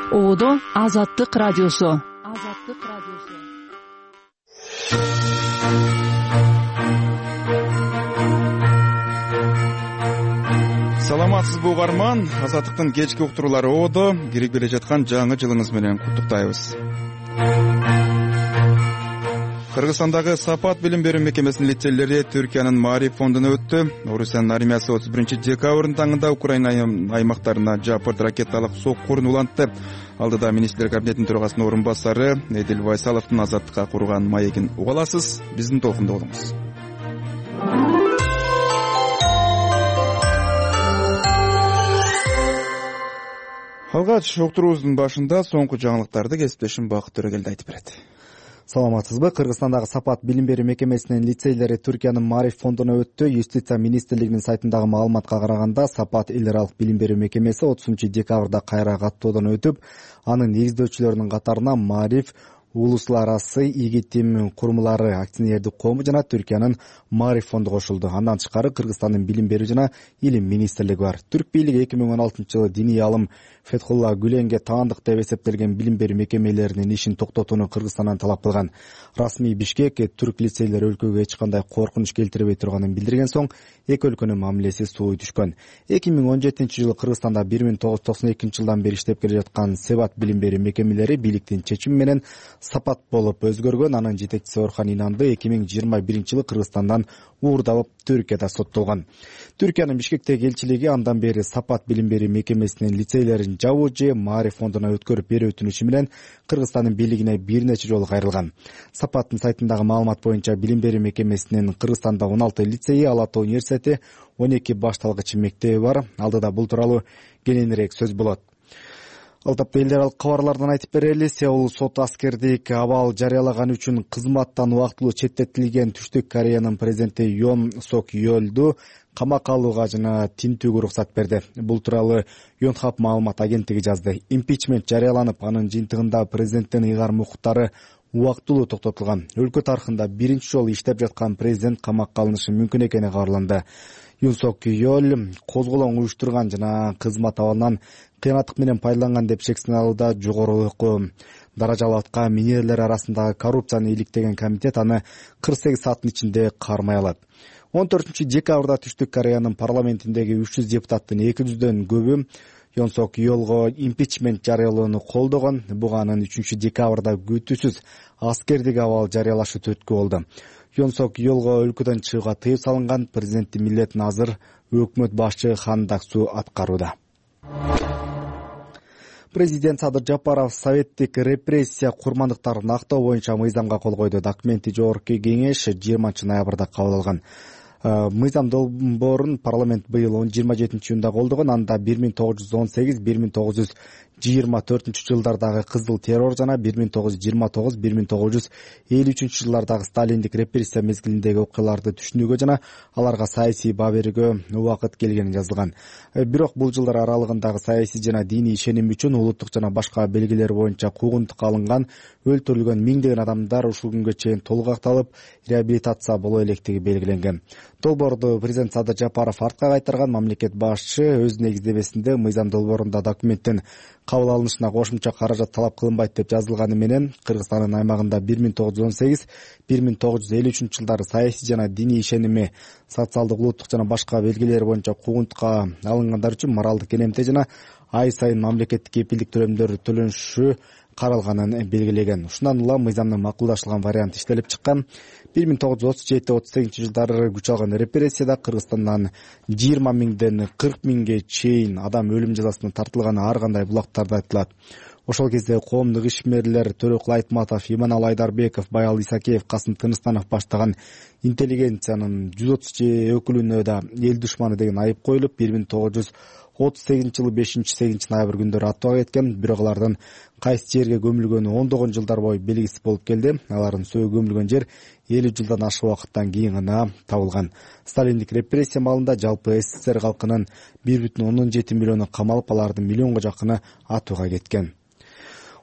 Оодо Азаттык радиосу. Саламатсызбы угарман, Азаттыктын кечки уктуруулары оодо кирип келе жаткан жаңы жылыңыз менен куттуктайбыз. Кыргызстандагы Сапат билим берүү мекемесинин лицейлери Түркиянын Маариф фондуна өттү. Орусиянын армиясы 31-декабрдын таңында Украина аймактарына жапырт ракеталык соккурун улантты. Алдыда министрлер кабинетинин төрагасынын орун басары Эдил Вайсаловдун Азаттыкка курган маегин уга аласыз. Биздин толкунда болуңуз. Алгач уктуруубуздун башында соңку жаңылыктарды кесиптешим Бакыт Төрөгелди айтып берет. Саламатсызбы? Кыргызстандагы Сапат билим берүү мекемесинин лицейлери Түркиянын Маариф фондуна өттү. Юстиция министрлигинин сайтындагы маалыматка караганда, Сапат эл аралык билим берүү мекемеси 30-декабрда кайра каттоодон өтүп, анын негиздөөчүлөрүнүн катарына Маариф улусларасы игитим курумлары акционердик коому жана Түркиянын Маариф фонду кошулду. Андан тышкары Кыргызстандын билим берүү жана илим министрлиги бар. Түрк бийлиги 2016-жылы диний алым Фетхулла Гүленге таандык деп эсептелген билим берүү мекемелеринин ишин токтотууну Кыргызстандан талап кылган. Расмий Бишкек түрк лицейлери өлкөгө эч кандай коркунуч келтирбей турганын билдирген соң, эки өлкөнүн мамилеси сууй түшкөн. 2017-жылы Кыргызстанда 1992-жылдан бери иштеп келе жаткан Сапат билим берүү мекемелери бийликтин чечими менен Сапат болуп өзгөргөн. Анын жетекчиси Орхан Инанды 2021-жылы Кыргызстандан уурдалып Түркияда соттолгон. Түркиянын Бишкектеги элчилиги андан бери Сапат билим берүү мекемесинин лицейлерин жабуу же Маариф фондуна өткөрүп берүү өтүнүчү менен Кыргызстандын бийлигине бир нече жолу кайрылган. Сапаттын сайтындагы маалымат боюнча билим берүү мекемесинин Кыргызстанда 16 лицейи, Ала Тоо университети, 12 башталгыч мектеби бар. Алдыда бул тууралуу кененирээк сөз болот. Ал тапта эл аралык кабарлардан айтып берели. Сеул сот аскердик абал жарыялаган үчүн кызматтан убактылуу четтетилген Түштүк Кореянын президенти Йон Сок Йолду камакка алууга жана тинтүүгө уруксат берди. Бул тууралуу Yonhap маалымат агенттиги жазды. Импичмент жарыяланып, анын жыйынтыгында президенттин ыйгарым укуктары убактылуу токтотулган. Өлкө тарыхында биринчи жолу иштеп жаткан президент камакка алынышы мүмкүн экени кабарланды. Юн Сок Йол козголоң уюштурган жана кызмат абалынан кыянаттык менен пайдаланган деп шексиналууда. Жогорку даражалуу атка минерлер арасындагы коррупцияны иликтеген комитет аны 48 сааттын ичинде кармай алат. 14-декабрда Түштүк Кореянын парламентиндеги 300 депутаттын 200дөн көбү Йон Сок Йолго импичмент жарыялоону колдогон. Буга анын 3-декабрда күтүүсүз аскердик абал жарыялашы түрткү болду. Йон Сок Йолго өлкөдөн чыгууга тыюу салынган. Президенттин милдетин азыр өкмөт башчы Хан Даксу аткарууда. Президент Садыр Жапаров советтик репрессия курмандыктарын актоо боюнча мыйзамга кол койду. Документи жогорку кеңеш 20-ноябрда кабыл алган. Мыйзам долбоорун парламент быйыл 27-июнда колдогон. Анда 1918-1924-жылдардагы кызыл террор жана 1929-1953-жылдардагы сталиндик репрессия мезгилиндеги окуяларды түшүнүүгө жана аларга саясий баа берүүгө убакыт келгени жазылган. Бирок бул жылдар аралыгындагы саясий жана диний ишеним үчүн улуттук жана башка белгилер боюнча куугунтукка алынган, өлтүрүлгөн миңдеген адамдар ушул күнгө чейин толук акталып, реабилитация боло электиги белгиленген. Долбоорду президент Садыр Жапаров артка кайтарган. Мамлекет башчы өз негиздемесинде мыйзам долбоорунда документтин кабыл алынышына кошумча каражат талап кылынбайт деп жазылганы менен Кыргызстандын аймагында 1918-1953-жылдары саясий жана диний ишеними, социалдык, улуттук жана башка белгилер боюнча куугунтукка алынгандар үчүн моралдык энемте жана ай сайын мамлекеттик кепилдик төлөмдөр төлөнүшү каралганын белгилеген. Ушундан улам мыйзамдын макулдашылган варианты иштелип чыккан. 1937-38-жылдары күч алган репрессияда Кыргызстандан 20 миңден 40 миңге чейин адам өлүм жазасына тартылганы ар кандай булактарда айтылат. Ошол кезде коомдук ишмерлер Төрөкул Айтматов, Иманалы Айдарбеков, Баял Исакеев, Касым Тыныстанов баштаган интеллигенциянын 130 өкүлүнө да эл душманы деген айып коюлуп, 1938-жылы 5-8 ноябрь күндөрү аттууга кеткен. Бирок алардын кайсы жерге көмүлгөнү ондогон жылдар бою белгисиз болуп келди. Алардын сөөгү көмүлгөн жер 50 жылдан ашык убакыттан кийин гана табылган. Сталиндик репрессия маалында жалпы СССР калкынын 1,7 миллиону камалып, алардын миллионго жакыны атууга кеткен.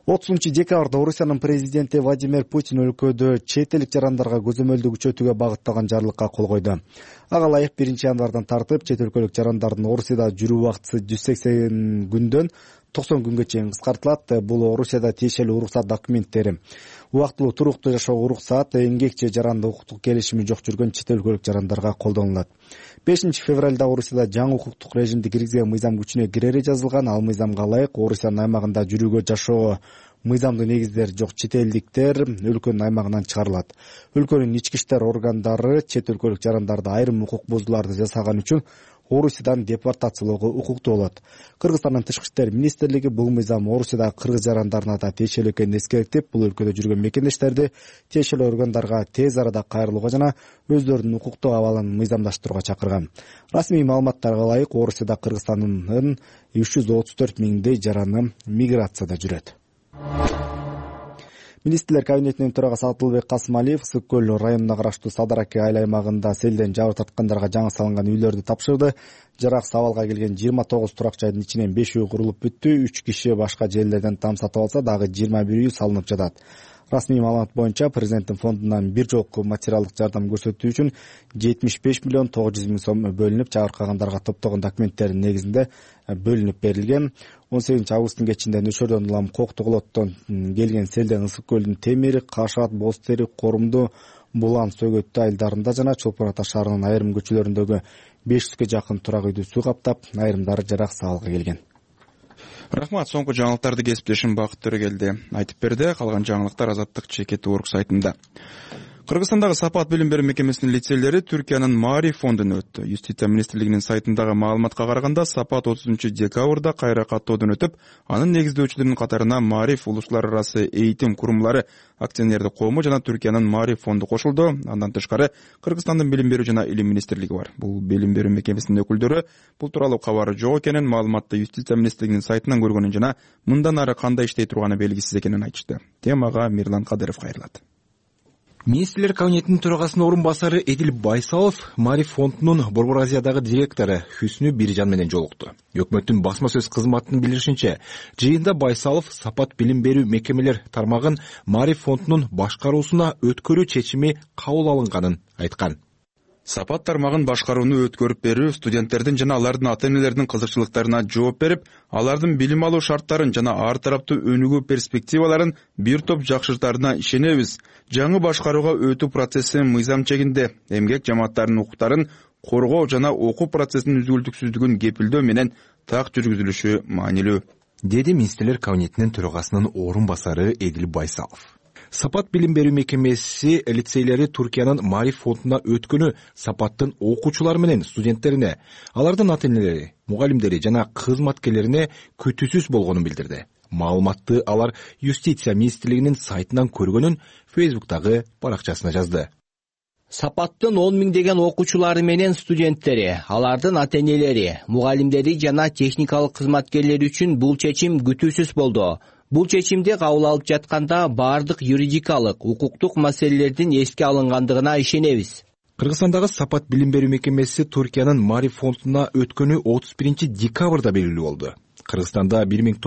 30-декабрда Орусиянын президенти Владимир Путин өлкөдө чет элдик жарандарга көзөмөлдү күчөтүүгө багытталган жарлыкка кол койду. Ага ылайык 1-январдан тартып чет өлкөлүк жарандардын Орусияда жүрүү убактысы 180 күндөн 90 күнгө чейин кыскартылат. Бул Орусияда тиешелүү уруксат документтери. Убактылуу туруктуу жашоого уруксат эмгек же жарандык укуктук келишими жок жүргөн чет өлкөлүк жарандарга колдонулат. 5-февралда Орусияда жаңы укуктук режимди киргизген мыйзам күчүнө кирери жазылган. Ал мыйзамга ылайык Орусиянын аймагында жүрүүгө жашоо мыйзамдуу негиздери жок чет элдиктер өлкөнүн аймагынан чыгарылат. Өлкөнүн ички иштер органдары чет өлкөлүк жарандарды айрым укук бузууларды жасаган үчүн Орусиядан депортациялоого укуктуу болот. Кыргызстандын тышкы иштер министрлиги бул мыйзам Орусиядагы кыргыз жарандарына да тиешелүү экенин эскертип, бул өлкөдө жүргөн мекендештерди тиешелүү органдарга тез арада кайрылууга жана өздөрүнүн укуктук абалын мыйзамдаштырууга чакырган. Расмий маалыматтарга ылайык Орусияда Кыргызстандын 334 миңдей жараны миграцияда жүрөт. Министрлер кабинетинин төрагасы Атылбек Касымалиев Ысык көл районуна караштуу Садараке айыл аймагында селден жабыр тарткандарга жаңы салынган үйлөрдү тапшырды. Жараксыз абалга келген 29 турак жайдын ичинен 5 үй курулуп бүттү. 3 киши башка жерлерден там сатып алса, дагы 21 үй салынып жатат. Расмий маалымат боюнча президенттин фондунан бир жолку материалдык жардам көрсөтүү үчүн 75 миллион 900 миң сом бөлүнүп, жабыркагандарга топтогон документтердин негизинде бөлүнүп берилген. 18 августтун кечинде Нөшөрдөн улам Коктуголоттон келген селден Ысык көлдүн Темир, Кашат, Бостери, Корумду, Булан, Сөгөттү айылдарында жана Чолпон Ата шаарынын айрым көчөлөрүндөгү 500ге жакын турак үйдү суу каптап, айрымдары жараксыз абалга келген. Рахмат, соңку жаңылыктарды кесиптешим Бакыт Төрөгелди айтып берди. Калган жаңылыктар Азаттык чекет орг сайтында. Кыргызстандагы Сапат билим берүү мекемесинин лицейлери Түркиянын Мари фондуна өттү. Юстиция министрлигинин сайтындагы маалыматка караганда, Сапат 30-декабрда кайра каттоодон өтүп, анын негиздөөчүлөрүнүн катарына Мариф улуслар арасы эйтим курумлары акционердик коому жана Түркиянын Мари фонду кошулду. Андан тышкары Кыргызстандын билим берүү жана илим министрлиги бар. Бул билим берүү мекемесинин өкүлдөрү бул тууралуу кабары жок экенин, маалыматты Юстиция министрлигинин сайтынан көргөнүн жана мындан ары кандай иштей турганы белгисиз экенин айтышты. Темага Мирлан Кадыров кайрылат. Министрлер кабинетинин төрагасынын орун басары Эдил Байсалов Мари фондунун Борбор Азиядагы директору Хүснү Биржан менен жолукту. Өкмөттүн басма сөз кызматынын билдиришинче, жыйында Байсалов Сапат билим берүү мекемелер тармагын Мари фондунун башкаруусуна өткөрүү чечими кабыл алынганын айткан. Сапат тармагын башкарууну өткөрүп берүү студенттердин жана алардын ата-энелердин кызыкчылыктарына жооп берип, алардын билим алуу шарттарын жана ар тараптуу өнүгүү перспективаларын бир топ жакшыртаарына ишенебиз. Жаңы башкарууга өтүү процесси мыйзам чегинде эмгек жамааттарынын укуктарын коргоо жана окуу процессинин үзгүлтүксүздүгүн кепилдөө менен так жүргүзүлүшү маанилүү, деди министрлер кабинетинин төрагасынын орун басары Эдил Байсалов. Сапат билим берүү мекемеси лицейлери Түркиянын Мари фондуна өткөнү Сапаттын окуучулары менен студенттерине, алардын ата-энелери, мугалимдери жана кызматкерлерине күтүүсүз болгонун билдирди. Маалыматты алар Юстиция министрлигинин сайтынан көргөнүн Фейсбуктагы баракчасына жазды. Сапаттын 10 миңдеген окуучулары менен студенттери, алардын ата-энелери, мугалимдери жана техникалык кызматкерлери үчүн бул чечим күтүүсүз болду. Бул чечимди кабыл алып жатканда бардык юридикалык, укуктук маселелердин эске алынгандыгына ишенебиз. Кыргызстандагы Сапат билим берүү мекемеси Түркиянын Мари фондуна өткөнү 31-декабрда белгилүү болду. Кыргызстанда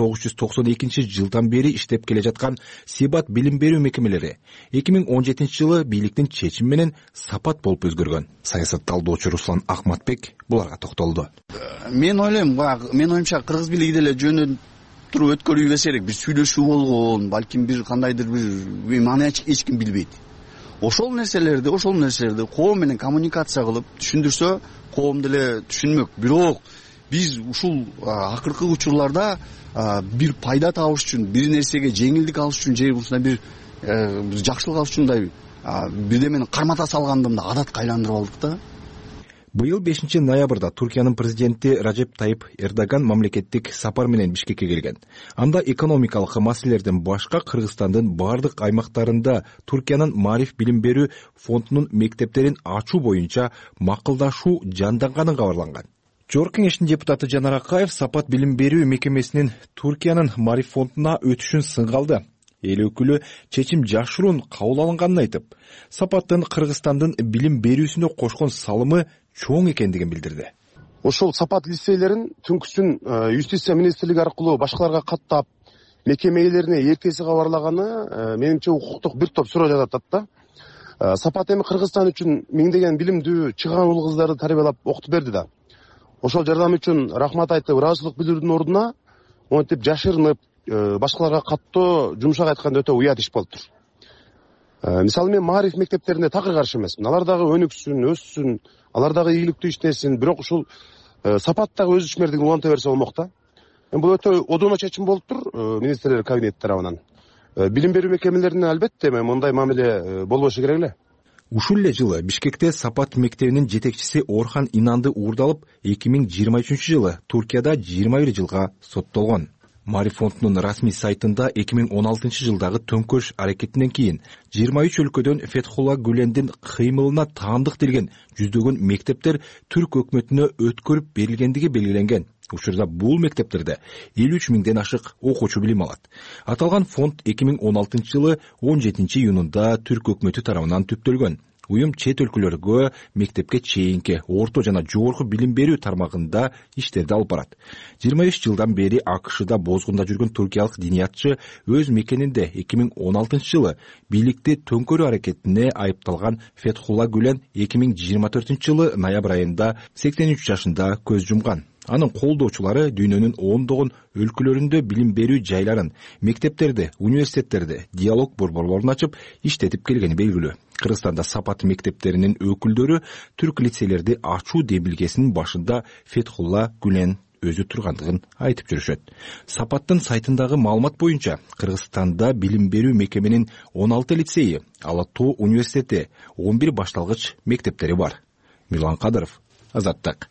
1992 жылдан бери иштеп келе жаткан Сапат билим берүү мекемелери 2017 жылы бийликтин чечими менен Сапат болуп өзгөргөн. Саясат талдоочу Руслан Ахматбек буларга токтолду. Мен оюмча кыргыз бийлиги деле жөнүндө өткөрүү берсе керек, бир сүйлөшүү болгон, балким бир кандайдыр бир маны эч ким билбейт. Ошол нерселерди коом менен коммуникация кылып түшүндүрсө, коом деле түшүнмөк. Бирок биз ушул акыркы учурларда бир пайда табыш үчүн, бир нерсеге жеңилдик алыш үчүн, же ушундай бир жакшылык алыш үчүн бирдемени кармата салгандымда адатка айландырып алдык да. Быйыл 5 ноябрда Түркиянын президенти Раджеп Тайип Эрдоган мамлекеттик сапар менен Бишкекке келген. Анда экономикалык маселелерден башка Кыргызстандын бардык аймактарында Түркиянын Мариф билим берүү фондунун мектептерин ачуу боюнча макулдашуу жанданганын кабарланган. Жогорку кеңештин депутаты Жанар Акаев Сапат билим берүү мекемесинин Түркиянын Мариф фондуна өтүшүн сынга алды. Эл өкүлү чечим жашыруун кабыл алынганын айтып, Сапаттын Кыргызстандын билим берүүсүнө кошкон салымы чоң экендигин билдирди. Ошол Сапат лицейлерин түнкүсүн Юстиция министрлиги аркылуу башкаларга каттап, мекемелерине эртеси кабарлаганы менимче укуктук бир топ суроо жатат да. Сапат эми Кыргызстан үчүн миңдеген билимдүү чыгаан уул кыздарды тарбиялап окутуп берди да. Ошол жардам үчүн рахмат айтып, ыраазычылык билдирүүнүн ордуна монтип жашырынып, башкаларга каттоо жумшак айтканда өтө уят иш болуп тур. Мисалы мен маариф мектептерине такыр каршы эмесмин. Алар дагы өнүксүн, өссүн, алар дагы ийгиликтүү иштесин, бирок ушул Сапат дагы өз ишмердигин уланта берсе болмок да. Бул өтө одоно чечим болуп тур министрлер кабинети тарабынан. Билим берүү мекемелерине албетте мындай мамиле болбошу керек эле. Ушул эле жылы Бишкекте Сапат мектебинин жетекчиси Орхан Инанды уурдалып, 2023 жылы Туркияда 21 жылга соттолгон. Маариф фондунун расмий сайтында 2016 жылдагы төңкөрүш аракетинен кийин 23 өлкөдөн Фетхулла Гүлендин кыймылына таандык делген жүздөгөн мектептер түрк өкмөтүнө өткөрүп берилгендиги белгиленген. Учурда бул мектептерде 53 миңден ашык окуучу билим алат. Аталган фонд 2016 жылы 17 июнунда түрк өкмөтү тарабынан түптөлгөн. Уюм чет өлкөлөргө мектепке чейинки, орто жана жогорку билим берүү тармагында иштерди алып барат. 23 жылдан бери АКШда бозгунда жүргөн туркиялык диниятчы өз мекенинде 2016 жылы бийликти төңкөрүү аракетине айыпталган Фетхулла Гүлен 2024 жылы ноябрь айында 83 жашында көз жумган. Анын колдоочулары дүйнөнүн ондогон өлкөлөрүндө билим берүү жайларын, мектептерди, университеттерди, диалог борборлорун ачып иштетип келгени белгилүү. Кыргызстанда Сапат мектептеринин өкүлдөрү түрк лицейлерди ачуу демилгесинин башында Фетхулла Гүлен өзү тургандыгын айтып жүрүшөт. Сапаттын сайтындагы маалымат боюнча, Кыргызстанда билим берүү мекеменин 16 лицейи, Ала Тоо университети, 11 башталгыч мектептери бар. Мирлан Кадыров, Азаттык.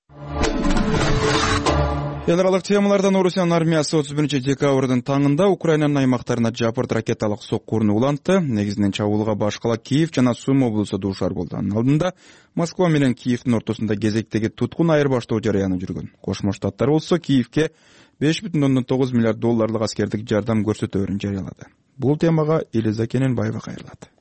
Эл аралык темалардан Орусиянын армиясы 31 декабрдын таңында Украинанын аймактарына жапырт ракеталык соккурун улантты. Негизинен чабуулга башкала Киев жана Сум облусу дуушар болду. Анын алдында Москва менен Киевдин ортосунда кезектеги туткун айырбаштоо жарыяны жүргөн. Кошмо Штаттар болсо Киевке $5,9 миллиард аскердик жардам көрсөтөөрүн жарыялады. Бул темага Элиза Кененбаева кайрылат.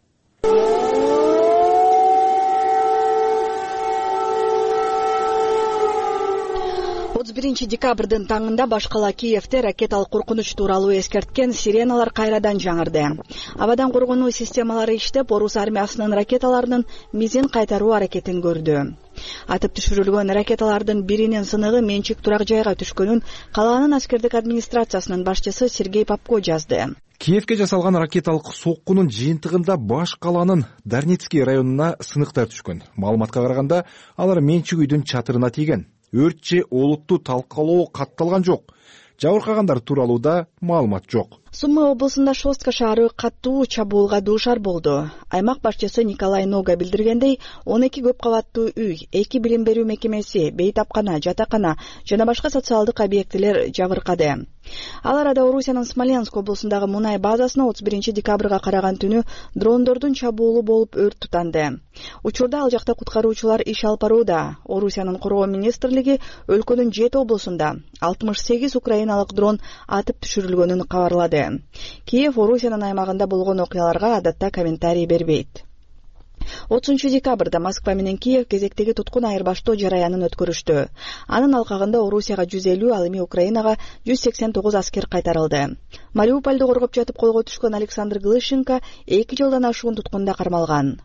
31 декабрдын таңында башкала Киевде ракеталык коркунуч тууралуу эскерткен сиреналар кайрадан жаңырды. Абадан коргонуу системалары иштеп, орус армиясынын ракеталарынын мизин кайтаруу аракетин көрдү. Атып түшүрүлгөн ракеталардын биринин сыныгы менчик турак жайга түшкөнүн калаанын аскердик администрациясынын башчысы Сергей Попко жазды. Киевке жасалган ракеталык соккунун жыйынтыгында баш калаанын Дарницкий районуна сыныктар түшкөн. Маалыматка караганда, алар менчик үйдүн чатырына тийген. Өрт же олуттуу талкалоо катталган жок. Жабыркагандар тууралуу да маалымат жок. Сумы облусунда Шостка шаары каттуу чабуулга дуушар болду. Аймак башчысы Николай Нога билдиргендей, 12 көп кабаттуу үй, 2 билим берүү мекемеси, бейтапкана, жатакана жана башка социалдык объектилер жабыркады. Ал арада Орусиянын Смоленск облусундагы мунай базасына 31 декабрга караган түнү дрондордун чабуулу болуп өрт тутанды. Учурда ал жакта куткаруучулар иш алып барууда. Орусиянын коргоо министрлиги өлкөнүн 7 облусунда 68 украиналык дрон атып түшүрүлгөнүн кабарлады. Киев Орусиянын аймагында болгон окуяларга адатта комментарий бербейт. 30 декабрда Москва менен Киев кезектеги туткун айырбаштоо жараянын өткөрүштү. Анын алкагында Орусияга 150, ал эми Украинага 189 аскер кайтарылды. Мариупольду коргоп жатып колго түшкөн Александр Глыщенко 2 жылдан ашуун туткунда кармалган.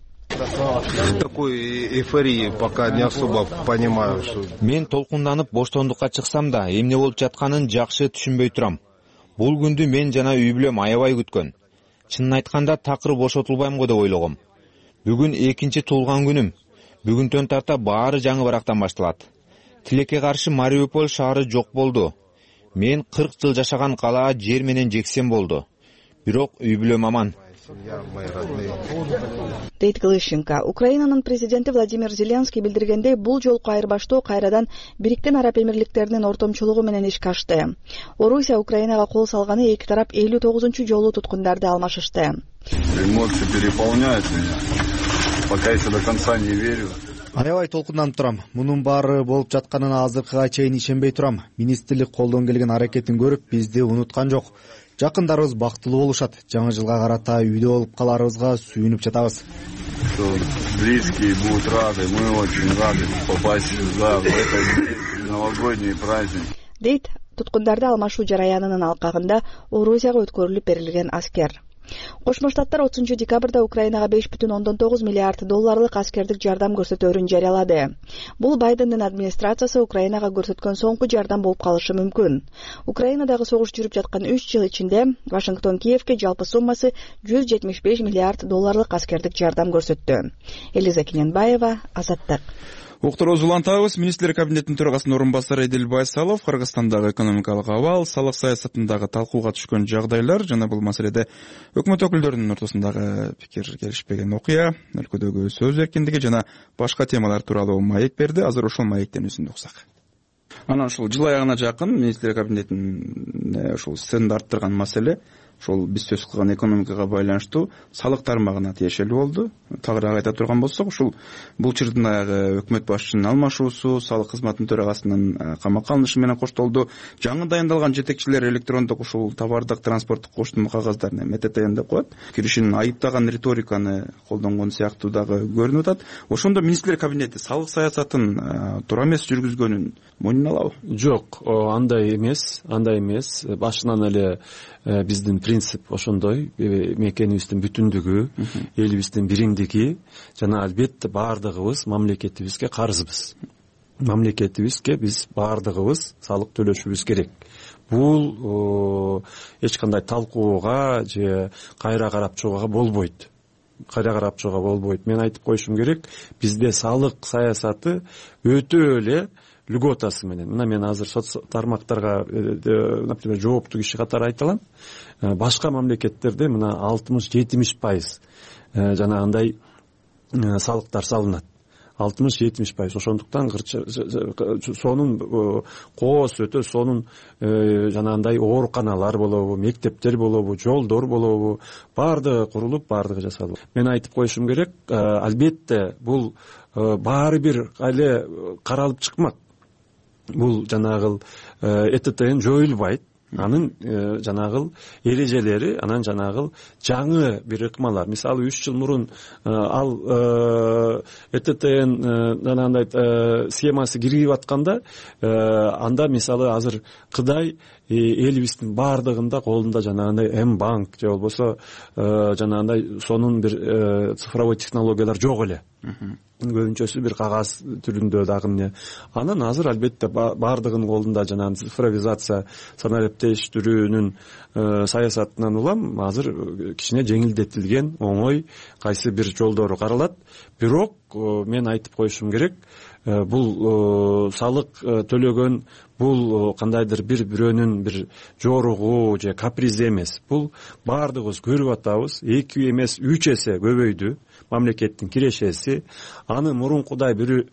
Мен толкунданып боштондукка чыксам да, эмне болуп жатканын жакшы түшүнбөй турам. Бул күндү мен жана үй бүлөм аябай күткөн. Чынын айтканда такыр бошотулбайм го деп ойлогом. Бүгүн экинчи туулган күнүм. Бүгүнтөн тарта баары жаңы барактан башталат. Тилекке каршы Мариуполь шаары жок болду. Мен 40 жыл жашаган калаа жер менен жексен болду. Бирок үй бүлөм аман. Дейт Глыщенко. Украинанын президенти Владимир Зеленский билдиргендей, бул жолку айырбаштоо кайрадан Бириктен Араб Эмирликтеринин ортомчулугу менен ишке ашты. Орусия Украинага кол салганы эки тарап 59 жолу туткундарды алмашышты. Эмоции переполняют меня. Пока еще до конца не верю. Аябай толкунданып турам. Мунун баары болуп жатканына азыркыга чейин ишенбей турам. Министрлик колдон келген аракетин көрүп, бизди унуткан жок. Жакындарыбыз бактылуу болушат. Жаңы жылга карата үйдө болуп каларыбызга сүйүнүп жатабыз. Близкие будут рады, мы очень рады попасть сюда в этот новогодний праздник. Дейт туткундарды алмашуу жараянынын алкагында Орусияга өткөрүлүп берилген аскер. Кошмо Штаттар 30 декабрда Украинага 5,9 миллиард долларлык аскердик жардам көрсөтөөрүн жарыялады. Бул Байдендин администрациясы Украинага көрсөткөн соңку жардам болуп калышы мүмкүн. Украинадагы согуш жүрүп жаткан 3 жыл ичинде Вашингтон Киевке жалпы суммасы 175 миллиард долларлык аскердик жардам көрсөттү. Элиза Кененбаева, Азаттык. Уктуруубузду улантабыз. Министрлер кабинетинин төрагасынын орун басары Эдил Байсалов Кыргызстандагы экономикалык абал, салык саясатындагы талкууга түшкөн жагдайлар жана бул маселеде өкмөт өкүлдөрүнүн ортосундагы пикир келишпеген окуя, өлкөдөгү сөз эркиндиги жана башка темалар тууралуу маек берди. Азыр ошол маектен үзүндү уксак. Анан ушул жыл аягына жакын министрлер кабинетинин ушул сценада арттырган маселе ошол биз сөз кылган экономикага байланыштуу салык тармагына тиешелүү болду. Тагыраак айта турган болсок, ушул бул чырдынагы өкмөт башчынын алмашуусу, салык кызматынын төрагасынын камакка алынышы менен коштолду. Жаңы дайындалган жетекчилер электрондук ушул товардык транспорттук коштун кагаздарын МТТН деп коет. Киришин айыптаган риториканы колдонгон сыяктуу дагы көрүнүп атат. Ошондо министрлер кабинети салык саясатын туура эмес жүргүзгөнүн мойнуна алабы? Жок, андай эмес. Башынан эле биздин принцип ошондой, мекенибиздин бүтүндүгү, элибиздин биримдиги жана албетте баардыгыбыз мамлекетибизге карызбыз. Мамлекетибизге биз баардыгыбыз салык төлөшүбүз керек. Бул эч кандай талкууга же кайра карап чыгууга болбойт. Мен айтып коюшум керек, бизде салык саясаты өтө эле льготасы менен. Мына мен азыр соц тармактарга, например, жооптуу киши катары айта алам. Башка мамлекеттерде мына 60-70% жанагындай салыктар салынат. 60-70%. Ошондуктан сонун коос өтө, сонун жанагындай ооруканалар болобу, мектептер болобу, жолдор болобу, баардыгы курулуп, баардыгы жасалып. Мен айтып коюшум керек, албетте бул баары бир эле каралып чыкмак. Бул жанагыл ЭТТН жоюлбайт. Анын жанагыл эрежелери, анан жанагыл жаңы бир ыкмалар. Мисалы 3 жыл мурун ал ЭТТН жанагындай схемасы киргип атканда, анда мисалы азыр Кытай элибиздин баардыгында колунда жанагындай М-банк же болбосо жанагындай сонун бир цифровой технологиялар жок эле. Көбүнчөсү бир кагаз түрүндө дагы эмне. Анан азыр албетте баардыгынын колунда жанагы цифровизация, санариптештирүүнүн саясатынан улам азыр кичине жеңилдетилген, оңой кайсы бир жолдору каралат. Бирок мен айтып коюшум керек, бул салык төлөгөн бул кандайдыр бирөөнүн бир жоругу же капризи эмес. Бул баардыгыбыз көрүп атабыз. 2 эмес 3 эсе көбөйдү мамлекеттин кирешеси. Аны мурункудай бир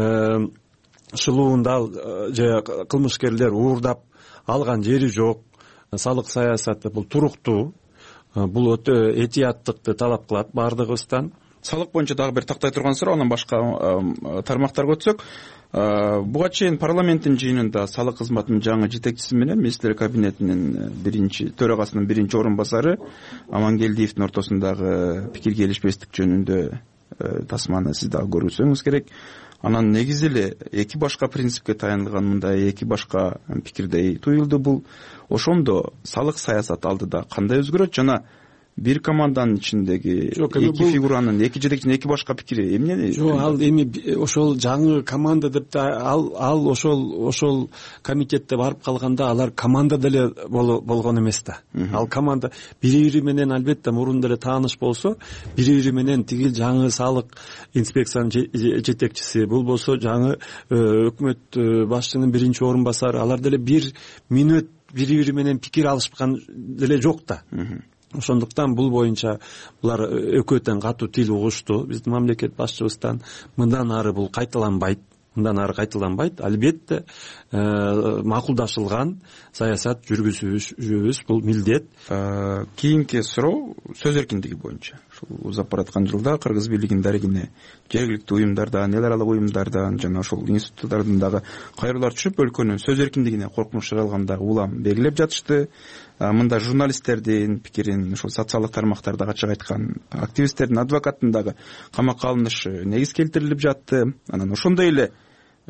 шылуунда же кылмышкерлер уурдап алган жери жок. Салык саясаты бул туруктуу. Бул өтө этияттыкты талап кылат баардыгыбыздан. Салык боюнча дагы бир тактай турган суроо, анан башка тармактарга өтсөк. Буга чейин парламенттин жыйынында салык кызматынын жаңы жетекчиси менен министрлер кабинетинин төрагасынын биринчи орун басары Амангелдиевдин ортосундагы пикир келишпестик жөнүндө тасманы сиз дагы көрсөңүз керек. Анан негизи эле эки башка принципке таянылган мындай эки башка пикирдей туюлду. Бул ошондо салык саясаты алдыда кандай өзгөрөт жана бир команданын ичиндеги эки фигуранын, эки жетекчинин эки башка пикири эмне? Жок, ал эми ошол жаңы команда деп ал ошол комитетте барып калганда алар команда деле болгон эмес да. Ал команда бири-бири менен албетте мурун деле тааныш болсо, бири-бири менен тигил жаңы салык инспекциянын жетекчиси, бул болсо жаңы өкмөт башчынын биринчи орун басары, алар деле бир мүнөт бири-бири менен пикир алышкан деле жок да. Ошондуктан бул боюнча булар экөө тең катуу тил угушту. Биздин мамлекет башчыбыздан мындан ары бул кайталанбайт. Албетте макулдашылган саясат жүргүзүүбүз бул милдет. Кийинки суроо сөз эркиндиги боюнча. Ушул узап бараткан жылда Кыргыз бийлигинин дарегине жергиликтүү уюмдардан, эл аралык уюмдардан жана ошол институттардан дагы кайрылуулар түшүп, өлкөнүн сөз эркиндигине коркунуч жаралганда улам белгилеп жатышты. Мында журналисттердин пикирин, ошол социалдык тармактарда ачык айткан активисттердин, адвокаттын дагы камакка алынышы негиз келтирилип жатты. Анан ошондой эле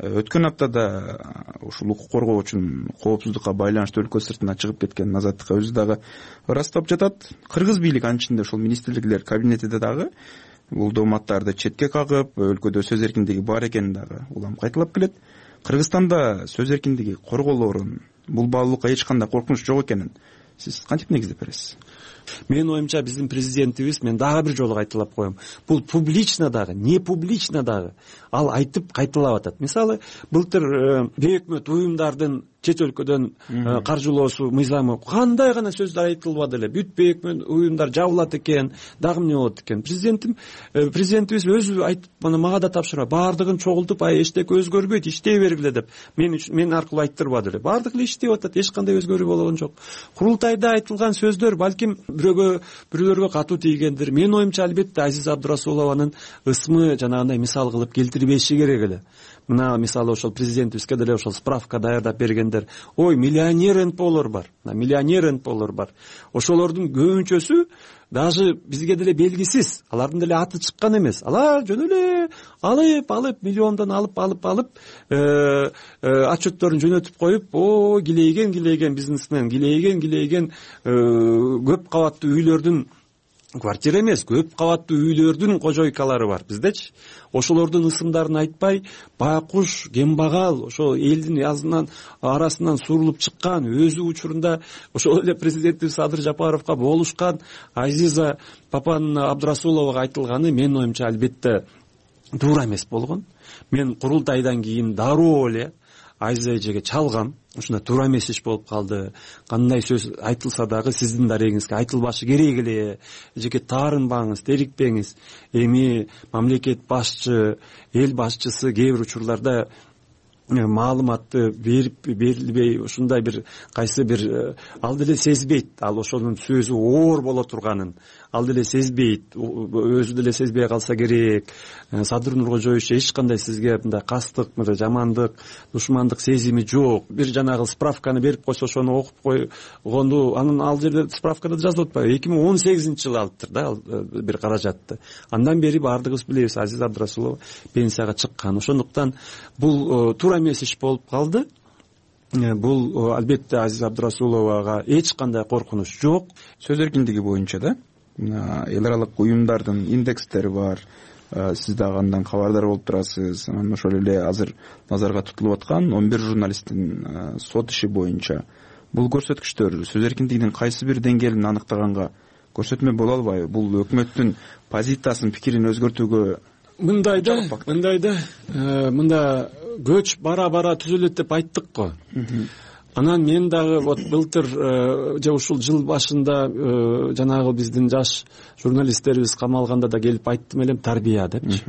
Өткөн аптада ушул укук коргоо үчүн коопсуздукка байланыштуу өлкө сыртына чыгып кеткен Азаттыкка өзү дагы ырастап жатат. Кыргыз бийлиги анын ичинде ушул министрликтер кабинетиде дагы бул дооматтарды четке кагып, өлкөдө сөз эркиндиги бар экенин дагы улам кайталап келет. Кыргызстанда сөз эркиндиги корголоорун, бул баалуулукка эч кандай коркунуч жок экенин сиз кантип негиздеп бересиз? Менин оюмча биздин президентибиз, мен дагы бир жолу кайталап коем, бул публично дагы, не публично дагы ал айтып кайталап атат. Мисалы, былтыр бейөкмөт уюмдардын чет өлкөдөн каржылоосу мыйзамы кандай гана сөздөр айтылбады эле. Бүт бейөкмөт уюмдар жабылат экен, дагы эмне болот экен. Президентибиз өзү айтып, мага да тапшырма, баардыгын чогултуп, эчтеке өзгөрбөйт, иштей бергиле деп мен аркылуу айттырбады эле. Баардыгы эле иштеп атат, эч кандай өзгөрүү болгон жок. Курултайда айтылган сөздөр балким бирөөлөргө катуу тийгендир. Менин оюмча албетте Азиза Абдрасулованын ысмы жанагындай мисал кылып келтирбеши керек эле. Мына мисалы ошол президентибизге деле ошол справка даярдап бергендер, ой, миллионер НПОлор бар. Ошолордун көбүнчөсү даже бизге деле белгисиз, алардын деле аты чыккан эмес. Алар жөн эле алып миллиондон алып отчетторун жөнөтүп коюп, килейген бизнесмен, килейген көп кабаттуу үйлөрдүн, квартира эмес, көп кабаттуу үйлөрдүн кожойкалары бар биздечи. Ошолордун ысымдарын айтпай, байкуш, кембагал, ошо элдин арасынан сурулуп чыккан, өзү учурунда ошол эле президентибиз Садыр Жапаровго болушкан Азиза папанын Абдрасуловага айтылганы менин оюмча албетте туура эмес болгон. Мен курултайдан кийин дароо эле Азиза эжеге чалгам, ушундай туура эмес иш болуп калды. Кандай сөз айтылса дагы сиздин дарегиңизге айтылбашы керек эле. Эжеге таарынбаңыз, терикпеңиз. Эми мамлекет башчы, эл башчысы кээ бир учурларда маалыматты берилбей, ушундай бир кайсы бир ал деле сезбейт, ал ошонун сөзү оор боло турганын ал деле сезбейт, өзү деле сезбей калса керек. Садыр Нуркожоевич эч кандай сизге мындай кастык, жамандык, душмандык сезими жок. Бир жанагы справканы берип койсо ошону окуп койгонду, анын ал жерде справкада жазылып атпайбы, 2018-жылы алыптыр да ал бир каражатты. Андан бери баардыгыбыз билебиз, Азиза Абдрасулова пенсияга чыккан. Ошондуктан бул туура эмес иш болуп калды. Бул албетте Азиза Абдрасуловага эч кандай коркунуч жок. Сөз эркиндиги боюнча да эл аралык уюмдардын индекстери бар. Сиз дагы андан кабардар болуп турасыз. Анан ошол эле азыр назарга тутулуп аткан 11 журналисттин сот иши боюнча бул көрсөткүчтөр сөз эркиндигинин кайсы бир деңгээлин аныктаганга көрсөтмө боло албайбы? Бул өкмөттүн позициясын, пикирин өзгөртүүгө мында көч бара түзүлөт деп айттык го. Анан мен дагы былтыр же ушул жыл башында жанагы биздин жаш журналисттерибиз камалганда да келип айттым элем, тарбия депчи.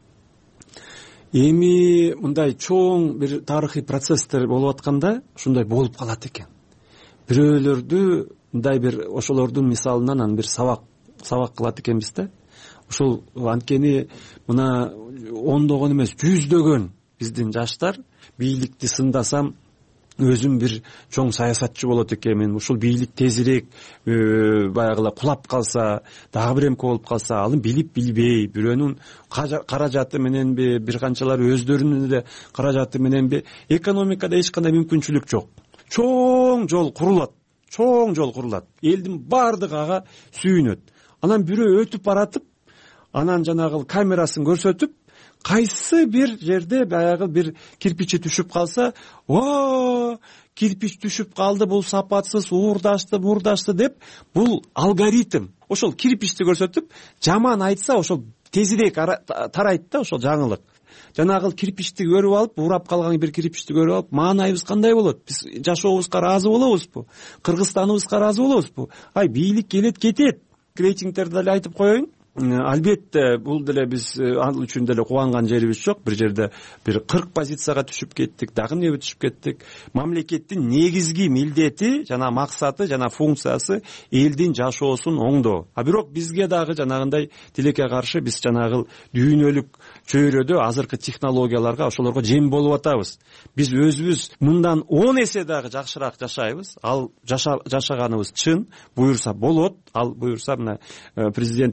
Эми мындай чоң бир тарыхый процесстер болуп атканда ушундай болуп калат экен. Бирөөлөрдү мындай бир ошолордун мисалынан анан бир сабак кылат экенбиз да. Ушул анткени мына ондогон эмес, жүздөгөн биздин жаштар бийликти сындасам өзүм бир чоң саясатчы болот экенмин, ушул бийлик тезирээк баягыла кулап калса, дагы бир эмке болуп калса, аны билип билбей, бирөөнүн каражаты мененби, бир канчалары өздөрүнүн эле каражаты мененби, экономикада эч кандай мүмкүнчүлүк жок. Чоң жол курулат. Элдин баардыгы ага сүйүнөт. Анан бирөө өтүп баратып, анан жанагы камерасын көрсөтүп, кайсы бир жерде баягы бир кирпичи түшүп калса, кирпич түшүп калды, бул сапатсыз, уурдашты деп, бул алгоритм ошол кирпичти көрсөтүп, жаман айтса ошол тезирээк тарайт да ошол жаңылык. Жанагы кирпичти көрүп алып, урап калган бир кирпичти көрүп алып, маанайыбыз кандай болот? Биз жашообузга ыраазы болобузбу? Кыргызстаныбызга ыраазы болобузбу? Бийлик келет кетет. Рейтингтерди деле айтып коеюн. Албетте бул деле биз ал үчүн деле кубанган жерибиз жок. Бир жерде бир 40 позицияга түшүп кеттик, дагы эмне түшүп кеттик. Мамлекеттин негизги милдети жана максаты жана функциясы элдин жашоосун оңдоо. Бирок бизге дагы жанагындай тилекке каршы биз жанагы дүйнөлүк чөйрөдө азыркы технологияларга, ошолорго жем болуп атабыз. Биз өзүбүз мындан 10 эсе дагы жакшыраак жашайбыз. Ал жашаганыбыз чын, буюрса болот. Ал буюрса мына президентибиз койгон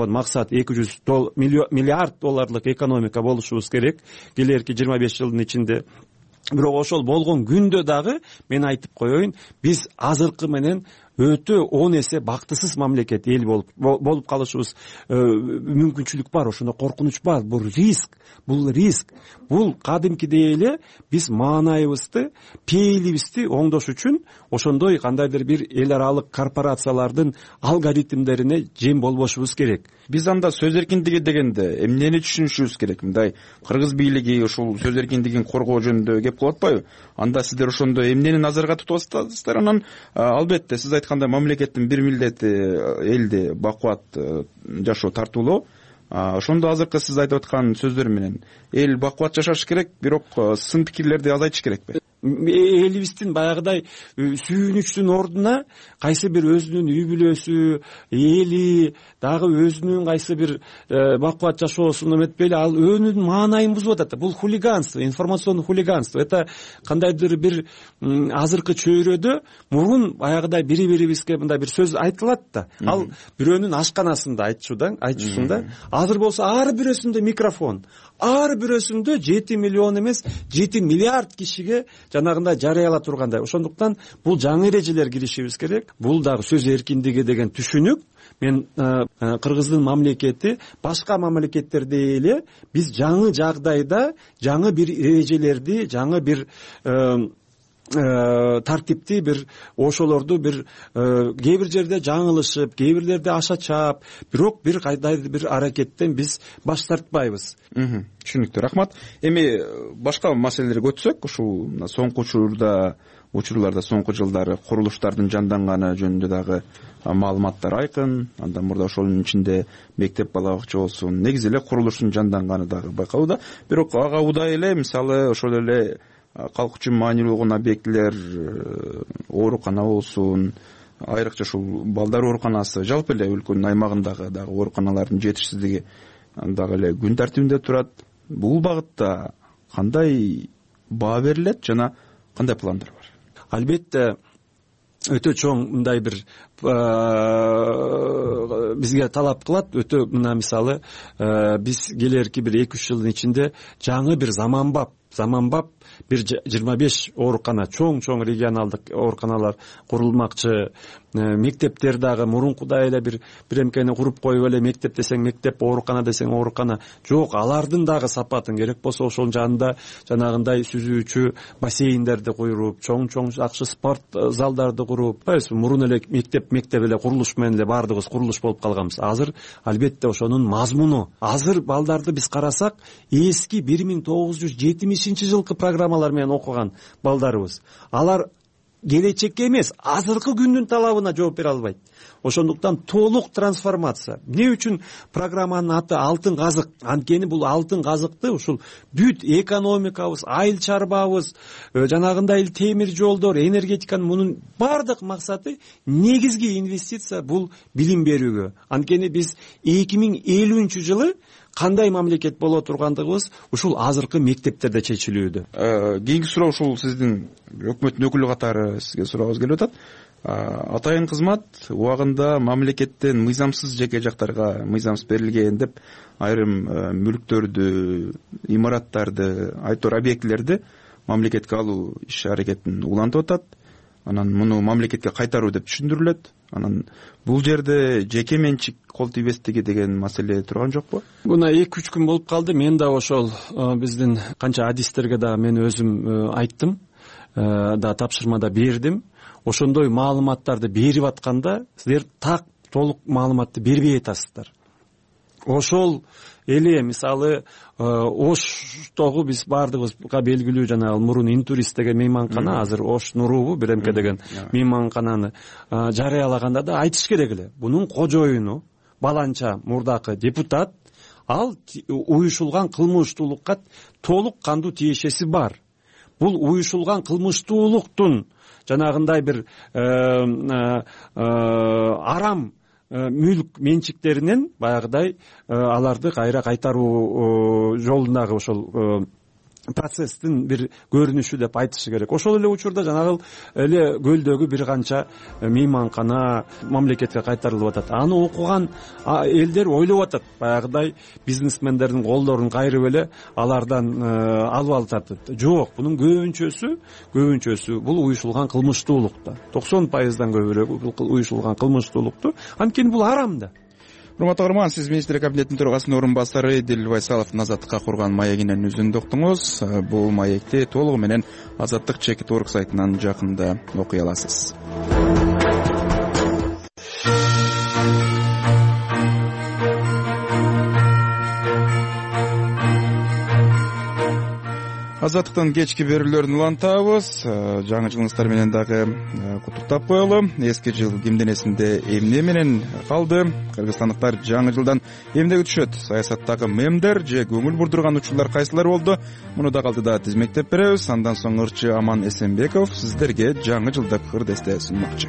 максат 200 миллиард долларлык экономика болушубуз керек келерки 25 жылдын ичинде. Бирок ошол болгон күндө дагы мен айтып коеюн, биз азыркы менен өтө 10 эсе бактысыз мамлекет эл болуп калышыбыз мүмкүнчүлүк бар. Ошондо коркунуч бар. Бул риск. Бул кадимкидей эле биз маанайыбызды, пейилибизди оңдош үчүн ошондой кандайдыр бир эл аралык корпорациялардын алгоритмдерине жем болбошубуз керек. Биз анда сөз эркиндиги дегенде эмнени түшүнүшүбүз керек? Мындай кыргыз бийлиги ушул сөз эркиндигин коргоо жөнүндө кеп кылып атпайбы? Анда сиздер ошондо эмнени назарга тутуп атасыздар? Анан албетте сиз айткандай мамлекеттин бир милдети элди бакубат жашоо тартуулоо. Ошондо азыркы сиз айтып аткан сөздөр менен эл бакубат жашаш керек, бирок сын пикирлерди азайтыш керекпи? Элибиздин баягыдай сүйүнүчтүн ордуна кайсы бир өзүнүн үй бүлөсү, эли дагы өзүнүн кайсы бир бакубат жашоосун эметпейли, ал өөнүн маанайын бузуп атат. Бул хулиганство, информационный хулиганство. Это кандайдыр бир азыркы чөйрөдө мурун баягыдай бири-бирибизге мындай бир сөз айтылат да. Ал бирөөнүн ашканасында айтышуусунда. Азыр болсо ар бирөөсүндө микрофон. Ар бирөөсүндө 7 миллион эмес, 7 миллиард кишиге жанагындай жарыяла тургандай. Ошондуктан бул жаңы эрежелер киришибиз керек. Бул дагы сөз эркиндиги деген түшүнүк. Мен Кыргыздын мамлекети башка мамлекеттердей эле биз жаңы жагдайда жаңы бир эрежелерди, жаңы бир тартипти бир ошолорду бир кээ бир жерде жаңылышып, кээ бирлерде аша чаап, бирок бир кайдайдыр бир аракеттен биз баш тартпайбыз. Түшүнүктүү, рахмат. Эми башка маселелерге өтсөк, ушул соңку учурларда соңку жылдары курулуштардын жанданганы жөнүндө дагы маалыматтар айкын. Андан мурда ошонун ичинде мектеп, бала бакча болсун, негизи эле курулуштун жанданганы дагы байкалууда. Бирок ага удай эле мисалы ошол эле калк үчүн маанилүү болгон объектилер, оорукана болсун, айрыкча ушул балдар ооруканасы, жалпы эле өлкөнүн аймагындагы дагы ооруканалардын жетишсиздиги дагы эле күн тартибинде турат. Бул багытта кандай баа берилет жана кандай пландар бар? Албетте өтө чоң мындай бир бизге талап кылат. Өтө мына мисалы биз келерки бир 2-3 жылдын ичинде жаңы бир заманбап бир 25 оорукана, чоң регионалдык ооруканалар курулмакчы. Мектептер дагы мурункудай эле бир эмкени куруп коюп эле мектеп десең мектеп, оорукана десең оорукана. Жок, алардын дагы сапатын керек болсо ошонун жанында жанагындай сүзүүчү бассейндерди куруп, чоң жакшы спорт залдарды куруп, мурун эле мектеп эле курулуш менен эле баардыгыбыз курулуш болуп калганбыз. Азыр албетте ошонун мазмуну. Азыр балдарды биз карасак, эски 1970 жылкы программалар менен окуган балдарыбыз. Алар келечекке эмес, азыркы күндүн талабына жооп бере албайт. Ошондуктан толук трансформация. Эмне үчүн программанын аты алтын казык? Анткени бул алтын казыкты ушул бүт экономикабыз, айыл чарбабыз, жанагындай эле темир жолдор, энергетиканын мунун бардык максаты негизги инвестиция бул билим берүүгө. Анткени биз 2050 жылы кандай мамлекет боло тургандыгыбыз ушул азыркы мектептерде чечилүүдө. Кийинки суроо ушул сиздин өкмөттүн өкүлү катары сизге сурообуз келип атат. Атайын кызмат убагында мамлекеттен мыйзамсыз жеке жактарга мыйзамсыз берилген деп айрым мүлктөрдү, имараттарды, айтор объектилерди мамлекетке алуу иш аракетин улантып атат. Анан муну мамлекетке кайтаруу деп түшүндүрүлөт. Анан бул жерде жеке менчик кол тийбестиги деген маселе турган жокпу? Буна 2-3 күн болуп калды. Мен да ошол биздин канча адистерге да мен өзүм айттым, да тапшырмада бердим. Ошондой маалыматтарды берип атканда силер так толук маалыматты бербей атасыздар. Ошол эле мисалы Оштогу биз баардыгыбызга белгилүү жанагы мурун Интурист деген мейманкана, азыр Ош Нурубу биремке деген мейманкананы жарыялаганда да айтыш керек эле. Бунун кожоюну баланча мурдакы депутат, ал уюшулган кылмыштуулукка толук кандуу тиешеси бар. Бул уюшулган кылмыштуулуктун жанагындай бир арам мүлк менчиктеринен баягыдай аларды кайра кайтаруу жолундагы ошол процесстин бир көрүнүшү деп айтышы керек. Ошол эле учурда жанагы эле көлдөгү бир канча мейманкана мамлекетке кайтарылып атат. Аны окуган элдер ойлоп атат, баягыдай бизнесмендердин колдорун кайрып эле алардан алып атат. Жок, бунун көбүнчөсү бул уюшулган кылмыштуулук. 90%дан көбүрөөк уюшулган кылмыштуулукту. Анткени бул арам да. Урматтуу көрөрман, сиз министрлер кабинетинин төрагасынын орун басары Эдил Байсаловдун азаттыкка курган маегинен үзүндү уктуңуз. Бул маекти толугу менен azatlyk.org сайтынан жакында окуй аласыз. Азаттыктын кечки берүүлөрүн улантабыз. Жаңы жылыңыздар менен дагы куттуктап коелу. Эски жыл кимдин эсинде эмне менен калды? Кыргызстандыктар жаңы жылдан эмне күтүшөт? Саясаттагы мемдер же көңүл бурдурган учурлар кайсылар болду? Муну да калдыда тизмектеп беребиз. Андан соң ырчы Аман Эсенбеков сиздерге жаңы жылдык ырдесте сунмакчы.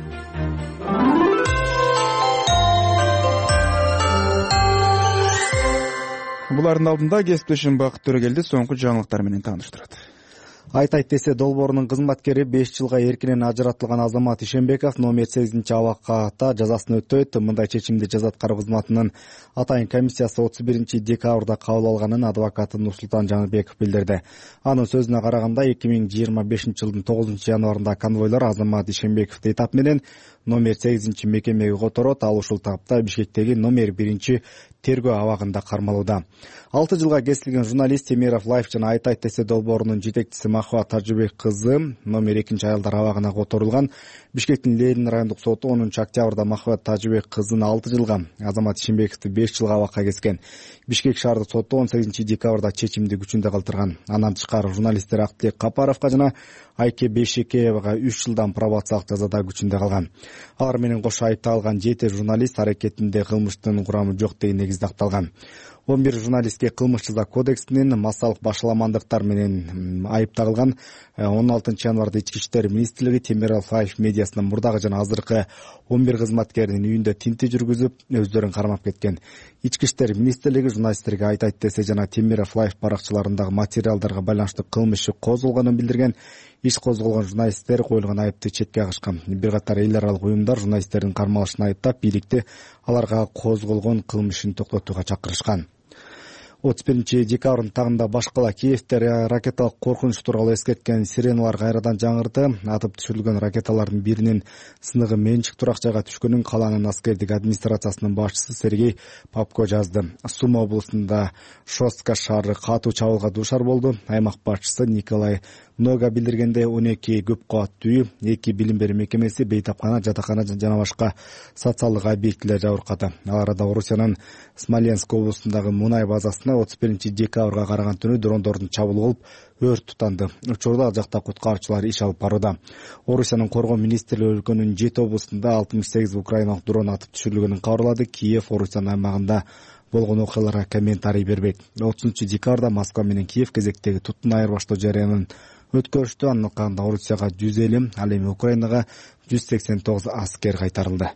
Булардын алдында кесиптешим Бакыт Төрөгелди соңку жаңылыктар менен тааныштырат. Айтайт десе долбоорунун кызматкери 5 жылга эркинен ажыратылган Азамат Ишенбеков номер 8 абакта жазасын өтөйт. Мындай чечимди жаза аткаруу кызматынын атайын комиссиясы 31 декабрда кабыл алганын адвокаты Нурсултан Жаңыбеков билдирди. Анын сөзүнө караганда 2025 жылдын 9 январында конвойлор Азамат Ишенбековду этап менен номер 8 мекемеге которот. Ал ушул тапта Бишкектеги номер 1 тергөө абагында кармалууда. 6 жылга кесилген журналист Темиров Лайф жана Айтайт десе долбоорунун жетекчиси Махват Тажыбек кызы номер 2 аялдар абагына которулган. Бишкектин Ленин райондук соту 10 октябрда Махват Тажыбек кызын 6 жылга, Азамат Ишенбековду 5 жылга абакка кескен. Бишкек шаардык соту 18 декабрда чечимди күчүндө калтырган. Андан тышкары журналисттер Актылек Капаровго жана Айке Бешекеевага 3 жылдан пробациялык жазада күчүндө калган. Алар менен кошо айыпталган 7 журналист аракетинде кылмыштын курамы жок деген негизде акталган. 11 журналистке кылмыш жаза кодексинин массалык башаламандыктар менен айып тагылган. 16 январда Ички иштер министрлиги Темиров Лайф медиасынын мурдагы жана азыркы 11 кызматкеринин үйүндө тинтүү жүргүзүп, өздөрүн кармап кеткен. Ички иштер министрлиги журналисттерге Айтайт десе жана Темиров Лайф баракчаларындагы материалдарга байланыштуу кылмыш иши козголгонун билдирген. Иш козголгон журналисттер коюлган айыпты четке кагышкан. Бир катар эл аралык уюмдар журналисттердин кармалышын айыптап, бийликти аларга козголгон кылмышын токтотууга чакырышкан. 31 декабрдын тагында башкала Киевде ракеталык коркунуч тууралуу эскерткен сиреналар кайрадан жаңырды. Атып түшүрүлгөн ракеталардын биринин сыныгы менчик турак жайга түшкөнүн калаанын аскердик администрациясынын башчысы Сергей Попко жазды. Сума облусунда Шостка шаары катуу чабуулга дуушар болду. Аймак башчысы Николай Нога билдиргенде 12 көп кабаттуу үй, 2 билим берүү мекемеси, бейтапкана, жатакана жана башка социалдык объектилер жабыркады. Ал арада Орусиянын Смоленск облусундагы мунай базасына 31 декабрга караган түнү дрондордун чабуулу болуп өрт тутанды. Учурда ал жакта куткаруучулар иш алып барууда. Орусиянын коргоо министрлиги өлкөнүн 7 облусунда 68 украиналык дрон атып түшүрүлгөнүн кабарлады. Киев Орусиянын аймагында болгон окуяларга комментарий бербейт. 30 декабрда Москва менен Киев кезектеги туттун айырбаштоо жарыянын өткөрүштү. Анын кандагы Орусияга 150, ал эми Украинага 189 аскер кайтарылды.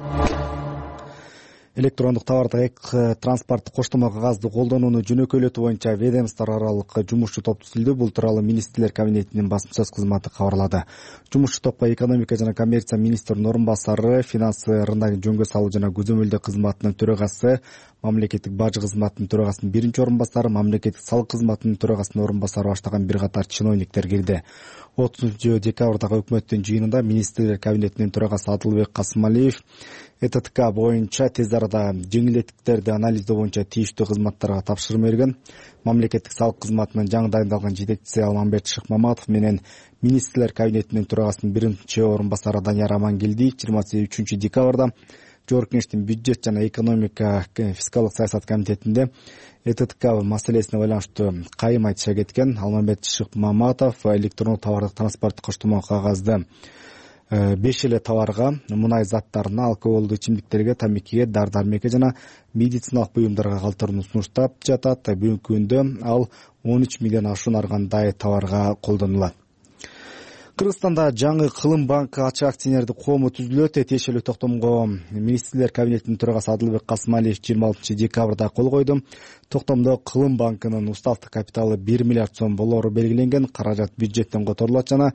Электрондук товардык транспорттук коштомо кагазды колдонууну жөнөкөйлөтүү боюнча ведомство аралык жумушчу топ түзүлдү. Бул тууралуу министрлер кабинетинин басма сөз кызматы кабарлады. Жумушчу топко экономика жана коммерция министринин орун басары, финансы рыногун жөнгө салуу жана көзөмөлдөө кызматынын төрагасы, мамлекеттик бажы кызматынын төрагасынын биринчи орун басары, мамлекеттик салык кызматынын төрагасынын орун басары баштаган бир катар чиновниктер кирди. 30 декабрдагы өкмөттүн жыйынында министрлер кабинетинин төрагасы Адылбек Касымалиев ЭТТК боюнча тез арада жеңилдетиктерди анализдөө боюнча тийиштүү кызматтарга тапшырма берген. Мамлекеттик салык кызматынын жаңы дайындалган жетекчиси Алмамбет Шыкмаматов менен министрлер кабинетинин төрагасынын биринчи орун басары Данияр Амангелдиев 23 декабрда Жогорку Кеңештин бюджет жана экономика фискалдык саясат комитетинде ЭТТК маселесине байланыштуу кайым айтыша кеткен. Алмамбет Шыкмаматов электрондук товардык транспорттук коштомо кагазды 5 эле товарга, мунай заттарына, алкоголдуу ичимдиктерге, тамекиге, дар-дармекке жана медициналык буюмдарга калтырууну сунуштап жатат. Бүгүнкү күндө ал 13 миллион ашуун аргандай товарга колдонулат. Кыргызстанда жаңы Кылым банкы ачык акционердик коому түзүлөт. Тиешелүү токтомго министрлер кабинетинин төрагасы Адылбек Касымалиев 26 декабрда кол койду. Токтомдо Кылым банкынын уставдык капиталы 1 миллиард сом болору белгиленген. Каражат бюджеттен которулат жана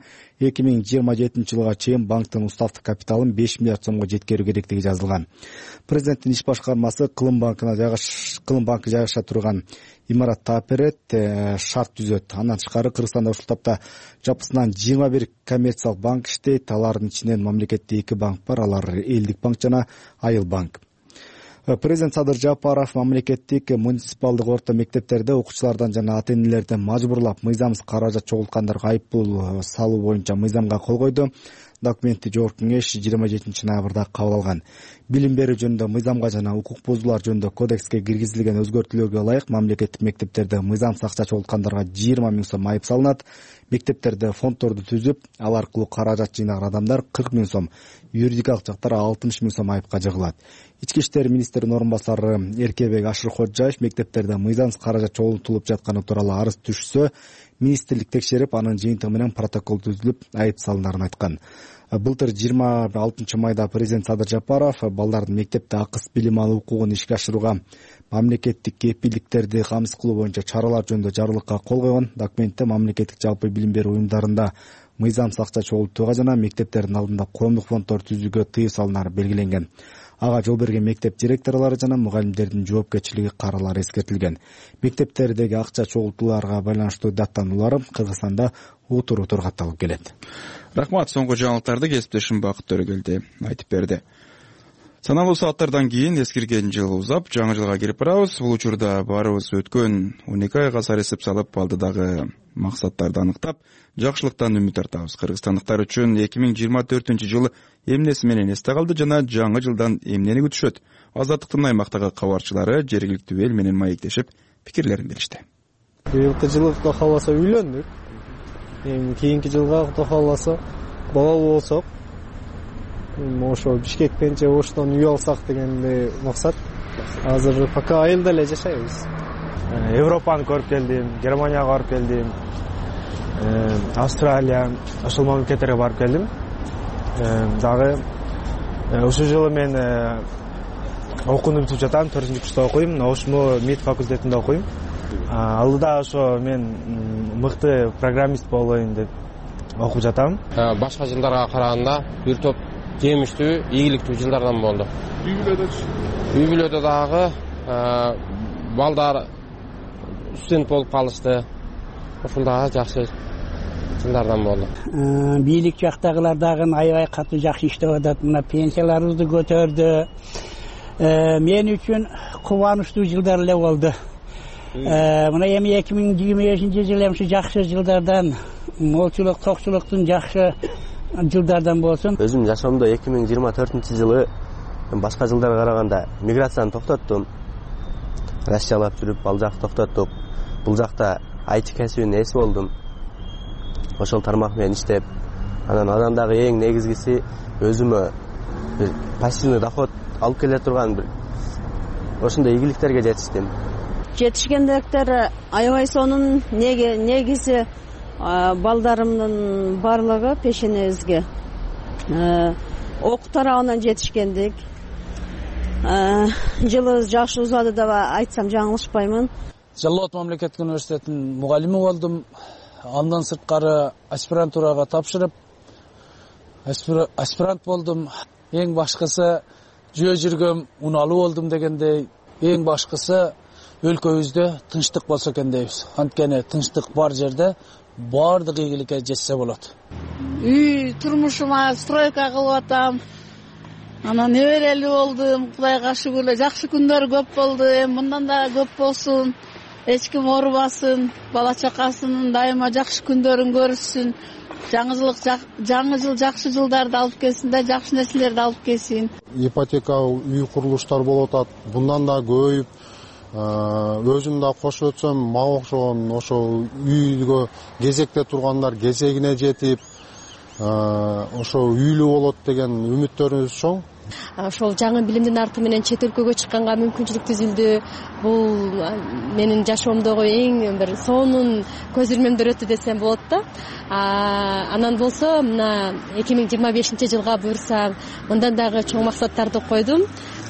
2027 жылга чейин банктын уставдык капиталын 5 миллиард сомго жеткирүү керектиги жазылган. Президенттин иш башкармасы Кылым банкы жайгаша турган имаратта аперет шарт түзөт. Андан тышкары Кыргызстанда ушул тапта жапысынан 21 коммерциялык банк иштейт. Алардын ичинен мамлекеттик 2 банк бар. Алар Элдик банк жана Айыл банк. Президент Садыр Жапаров мамлекеттик муниципалдык орто мектептерде окуучулардан жана ата-энелерден мажбурлап мыйзамсыз каражат чогулткандарга айыппул салуу боюнча мыйзамга кол койду. Документти Жогорку Кеңеш 27 ноябрда кабыл алган. Билим берүү жөнүндө мыйзамга жана укук бузуулар жөнүндө кодекске киргизилген өзгөртүүлөргө ылайык мамлекеттик мектептерде мыйзамсыз акча чогулткандарга 20 000 сом айып салынат. Мектептерде фонддорду түзүп, ал аркылуу каражат жыйнаган адамдар 40 000 сом, юридикалык жактар 60 000 сом айыпка жыгылат. Ички иштер министринин орун басары Эркебек Ашыркожаев мектептерде мыйзамсыз каражат чогултулуп жатканы тууралуу арыз түшсө, министрлик текшерип, анын жыйынтыгы менен протокол түзүлүп, айып салынарын айткан. Былтыр 26 майда президент Садыр Жапаров балдардын мектепте акысыз билим алуу укугун ишке ашырууга мамлекеттик кепилдиктерди камсыз кылуу боюнча чаралар жөнүндө жарлыкка кол койгон. Документте мамлекеттик жалпы билим берүү уюмдарында мыйзамсыз акча чогултууга жана мектептердин алдында коомдук фонддор түзүүгө тыюу салынары белгиленген. Ага жол берген мектеп директорлору жана мугалимдердин жоопкерчилиги каралары эскертилген. Мектептердеги акча чогултууларга байланыштуу даттануулар Кыргызстанда утур катталып келет. Рахмат, соңку жаңылыктарды кесиптешим Бакыт Төрөгелди айтып берди. Саналуу сааттардан кийин эскирген жыл узап, жаңы жылга кирип барабыз. Бул учурда баарыбыз өткөн 12 айга саресип салып, алдыдагы максаттарды аныктап, жакшылыктан үмүт артабыз. Кыргызстандыктар үчүн 2024 эмнеси менен эсте калды жана жаңы жылдан эмнени күтүшөт? Азаттыктын аймактагы кабарчылары жергиликтүү эл менен маектешип, пикирлерин беришти. Быйылкы жылы Кудай кааласа үйлөндүк. Кийинки жылга Кудай кааласа балалуу болсок, ошо Бишкектен же Оштон үй алсак дегенде максат. Азыр пока айылда эле жашайбыз. Европаны көрүп келдим, Германияга барып келдим, Австралия, ошол мамлекеттерге барып келдим. Дагы ушул жылы мен окууну бүтүп жатам, 4-курста окуйм, ошмо мед факультетинде окуйм. Алдыда ошо мен мыкты программист болоюн деп окуп жатам. Башка жылдарга караганда бир топ жемиштүү, ийгиликтүү жылдардан болду. Үй бүлөдө дагы балдар студент болуп калышты. Ошол дагы жакшы жылдардан болду. Бийлик жактагылар дагы аябай катуу жакшы иштеп атат. Мына пенсияларыбызды көтөрдү. Мен үчүн кубанычтуу жылдар эле болду. Мына эми 2025 жыл эми ушу жакшы жылдардан, молчулук, токчулуктун жакшы жылдардан болсун. Өзүм жашоомдо 2024 жылы башка жылдарга караганда миграцияны токтоттум. Россиялап жүрүп, ал жакты токтоттук. Бул жакта IT кесибине эс болдум. Ошол тармак менен иштеп, анан андан дагы эң негизгиси өзүмө бир пассивный доход алып келе турган бир ошондой ийгиликтерге жетиштим. Жетишкендиктер аябай сонун негизи балдарымдын барлыгы пешенебизге окуу тарабынан жетишкендик. Жылыбыз жакшы узады деп айтсам жаңылышпаймын. Жалал Абад мамлекеттик университетинин мугалими болдум. Андан сырткары аспирантурага тапшырып, аспирант болдум. Эң башкысы жөө жүргөм, унаалуу болдум дегендей, эң башкысы өлкөбүздө тынчтык болсо экен дейбиз. Анткени тынчтык бар жерде баардык ийгиликке жетсе болот. Үй турмушума стройка кылып атам. Анан неберелүү болдум. Кудайга шүгүрлөр, жакшы күндөр көп болду. Эми мындан да көп болсун. Эч ким оорубасын, бала чакасынын дайыма жакшы күндөрүн көрүшсүн. Жаңы жыл жакшы жылдарды алып келсин да, жакшы нерселерди алып келсин. Ипотека үй курулуштар болуп атат. Bundan да көйүп, өзүм да кошуп өтсөм, мага окшогон ошо үйгө кезекте тургандар кезегине жетип, ошо үйлүү болот деген үмүттөрүбүз чоң. Ошол жаңы билимдин арты менен чет өлкөгө чыкканга мүмкүнчүлүк түзүлдү. Бул менин жашоомдогу эң бир сонун көз ирмемдер өттү десем болот да. Анан болсо мына 2025-жылга буюрса мындан дагы чоң максаттарды койдум.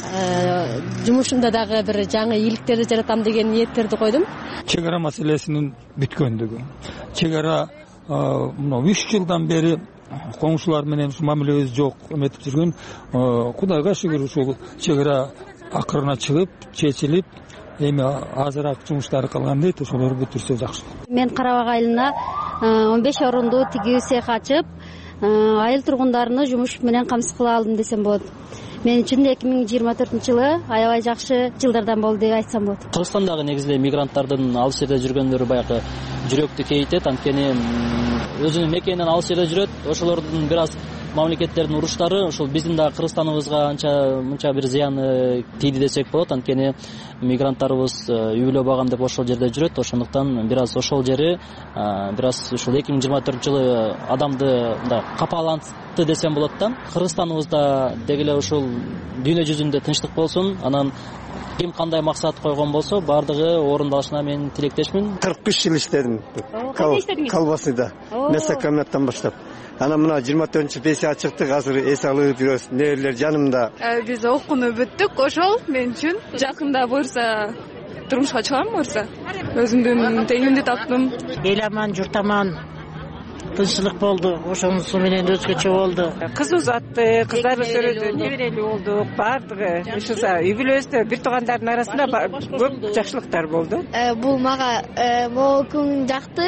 Жумушумда дагы бир жаңы ийгиликтерди жаратам деген ниеттерди койдум. Чек ара маселесинин бүткөндүгү. Чек ара мына 3 жылдан бери коңшулар менен мамилебиз жок эметип жүргөн. Кудайга шүгүр ушул чек ара акырына чыгып, чечилип, эми азыраак жумуштары калган дейт, ошолорду бүтүрсө жакшы. Мен Карабак айылына 15 орундуу тигүү цех ачып, айыл тургундарыны жумуш менен камсыз кыла алдым десем болот. Мен үчүн 2024-жылы аябай жакшы жылдардан болду деп айтсам болот. Кыргызстандагы негизде мигранттардын алыс жерде жүргөндөрү баягы жүрөктү кейитет, анткени өзүнүн мекенинен алыс жерде жүрөт. Ошолордун бир аз мамлекеттердин уруштары ошол биздин да Кыргызстаныбызга анча бир зыяны тийди десек болот, анткени мигранттарыбыз үй бүлө багам деп ошол жерде жүрөт. Ошондуктан бир аз ошол жери бир аз ушул 2024-жылы адамды мындай капалантты десем болот да. Кыргызстаныбызда деги эле ушул дүйнө жүзүндө тынчтык болсун, анан ким кандай максат койгон болсо баардыгы орундалышына мен тилектешмин. 45 жыл иштедим. Колбасыда. Мясокомбинаттан баштап. Анан мына 24-чы пенсияга чыктык, азыр эс алып жүрөбүз. Небелер жанымда. Биз окууну бүттүк, ошол мен үчүн жакында буюрса турмушка чыгам буюрса. Өзүмдүн теңимди таптым. Эл аман, журт аман. Тынччылык болду, ошонусу менен өзгөчө болду. Кыз узатты, кыздар өсөрүлдү, неберели болдук, баардыгы. Ушуса үй бүлөбүздө бир туугандардын арасында көп жакшылыктар болду. Бул мага могул күн жакты.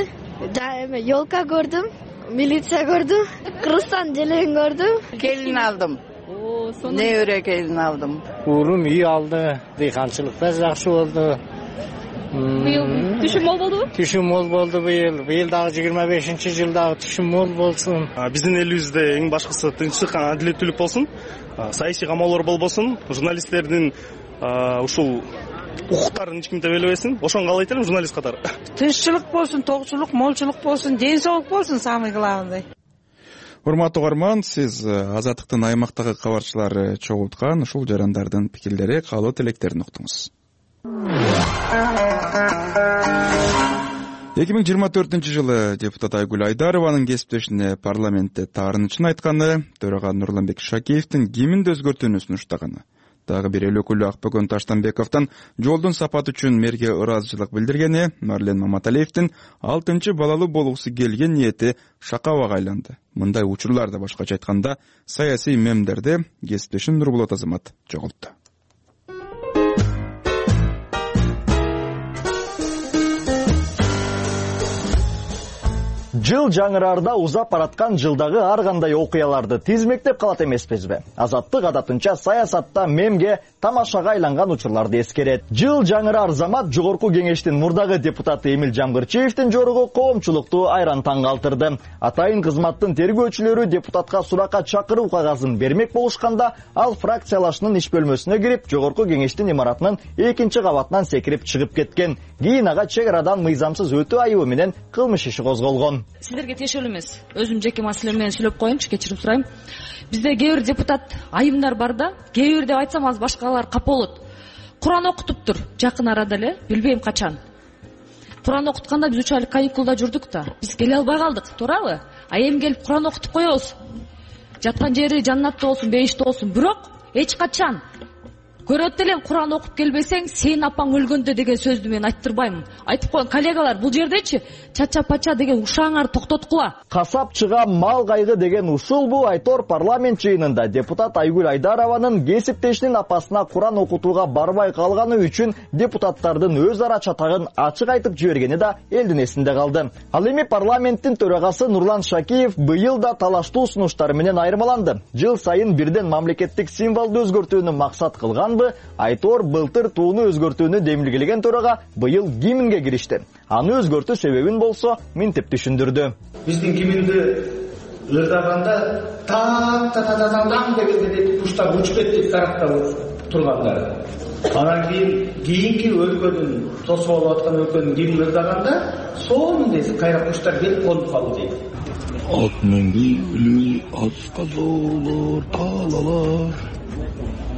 Ёлка көрдүм, милиция көрдүм, Кыргызстан желегин көрдүм. Келин алдым. Небере келин алдым. Уулум үй алды, дыйканчылыкта жакшы болду. Быйыл түшүм мол болдубу? Түшүм мол болду быйыл. Быйыл дагы 25-жылдагы түшүм мол болсун. Биздин элибизде эң башкысы тынчтык, адилеттүүлүк болсун. Саясий камоолор болбосун. Журналисттердин ушул укуктарын эч ким тебелебесин. Ошону каалайт элем журналист катары. Тынччылык болсун, тогучулук, молчулук болсун, ден соолук болсун, самый главный. Урматтуу угарман, сиз Азаттыктын аймактагы кабарчылары чогулткан ушул жарандардын пикирлери, каалоо тилектерин уктуңуз. 2024-жылы депутат Айгүл Айдарованын кесиптешине парламентте таарынычын айтканы, төрага Нурланбек Шакеевдин киминди өзгөртүүнү сунуштаганы. Дагы бир эл өкүлү Акбөгөн Таштанбековдон жолдун сапаты үчүн мэрге ыраазычылык билдиргени, Марлен Маматалиевдин 6 балалуу болгусу келген ниети шакабага айланды. Мындай учурларда башкача айтканда саясий мемдерде кесиптешин Нурболот Азамат чогултtu. Жыл жаңыраарда узап бараткан жылдагы ар кандай окуяларды тизмектеп калат эмеспизби? Азаттык адатынча саясатта мемге тамашага айланган учурларды эскерет. Жыл жаңыраар замат жогорку кеңештин мурдагы депутаты Эмил Жамгырчиевдин жоругу коомчулукту айран таң калтырды. Атайын кызматтын тергөөчүлөрү депутатка суракка чакыруу кагазын бермек болушканда, ал фракциялашынын иш бөлмөсүнө кирип, жогорку кеңештин имаратынын 2-чи кабатынан секирип чыгып кеткен. Кийин ага чек арадан мыйзамсыз өтүү айыбы менен кылмыш иши козголгон. Сиздерге тиешелүү эмес. Өзүм жеке маселем менен сүйлөп коеюнчу, кечирим сурайм. Бизде кээ бир депутат айымдар бар да, кээ бир деп айтсам аз башкалар капа болот. Куран окутуптур жакын арада эле, билбейм качан. Куран окутканда биз 3 айлык каникулда жүрдүк да. Биз келе албай калдык, туурабы? А эми келип Куран окутуп коебуз. Жаткан жери жаннатта болсун, бейиште болсун, бирок эч качан көрөт элем Куран окуп келбесең, сен апаң өлгөндө деген сөздү мен айттырбайм. Айтып коеюн, коллегалар, бул жердечи чача-пача деген ушаңарды токтоткула. Касапчыга мал кайгы деген ушул Айтор парламент жыйынында депутат Айгүл Айдарованын кесиптешинин апасына Куран окутууга барбай калганы үчүн депутаттардын өз ара чатагын ачык айтып жибергени да элдин эсинде калды. Ал эми парламенттин төрагасы Нурлан Шакеев быйыл да талаштуу сунуштары менен айырмаланды. Жыл сайын бирден мамлекеттик символду өзгөртүүнү максат кылган Айтор былтыр тууну өзгөртүүнү демилгелеген төрага быйыл гимнге киришти. Аны өзгөртүү себебин болсо минтип түшүндүрдү. Биздин гимнди ырдаганда таң дегенде куштар учуп кетти тарапта турганда. Анан кийинки өлкөнүн тосуп алып аткан өлкөнүн гимни ырдаганда сонун кайра куштар келип конуп калды дейт. Ат менен бийлүү, ат казоолор, талалар.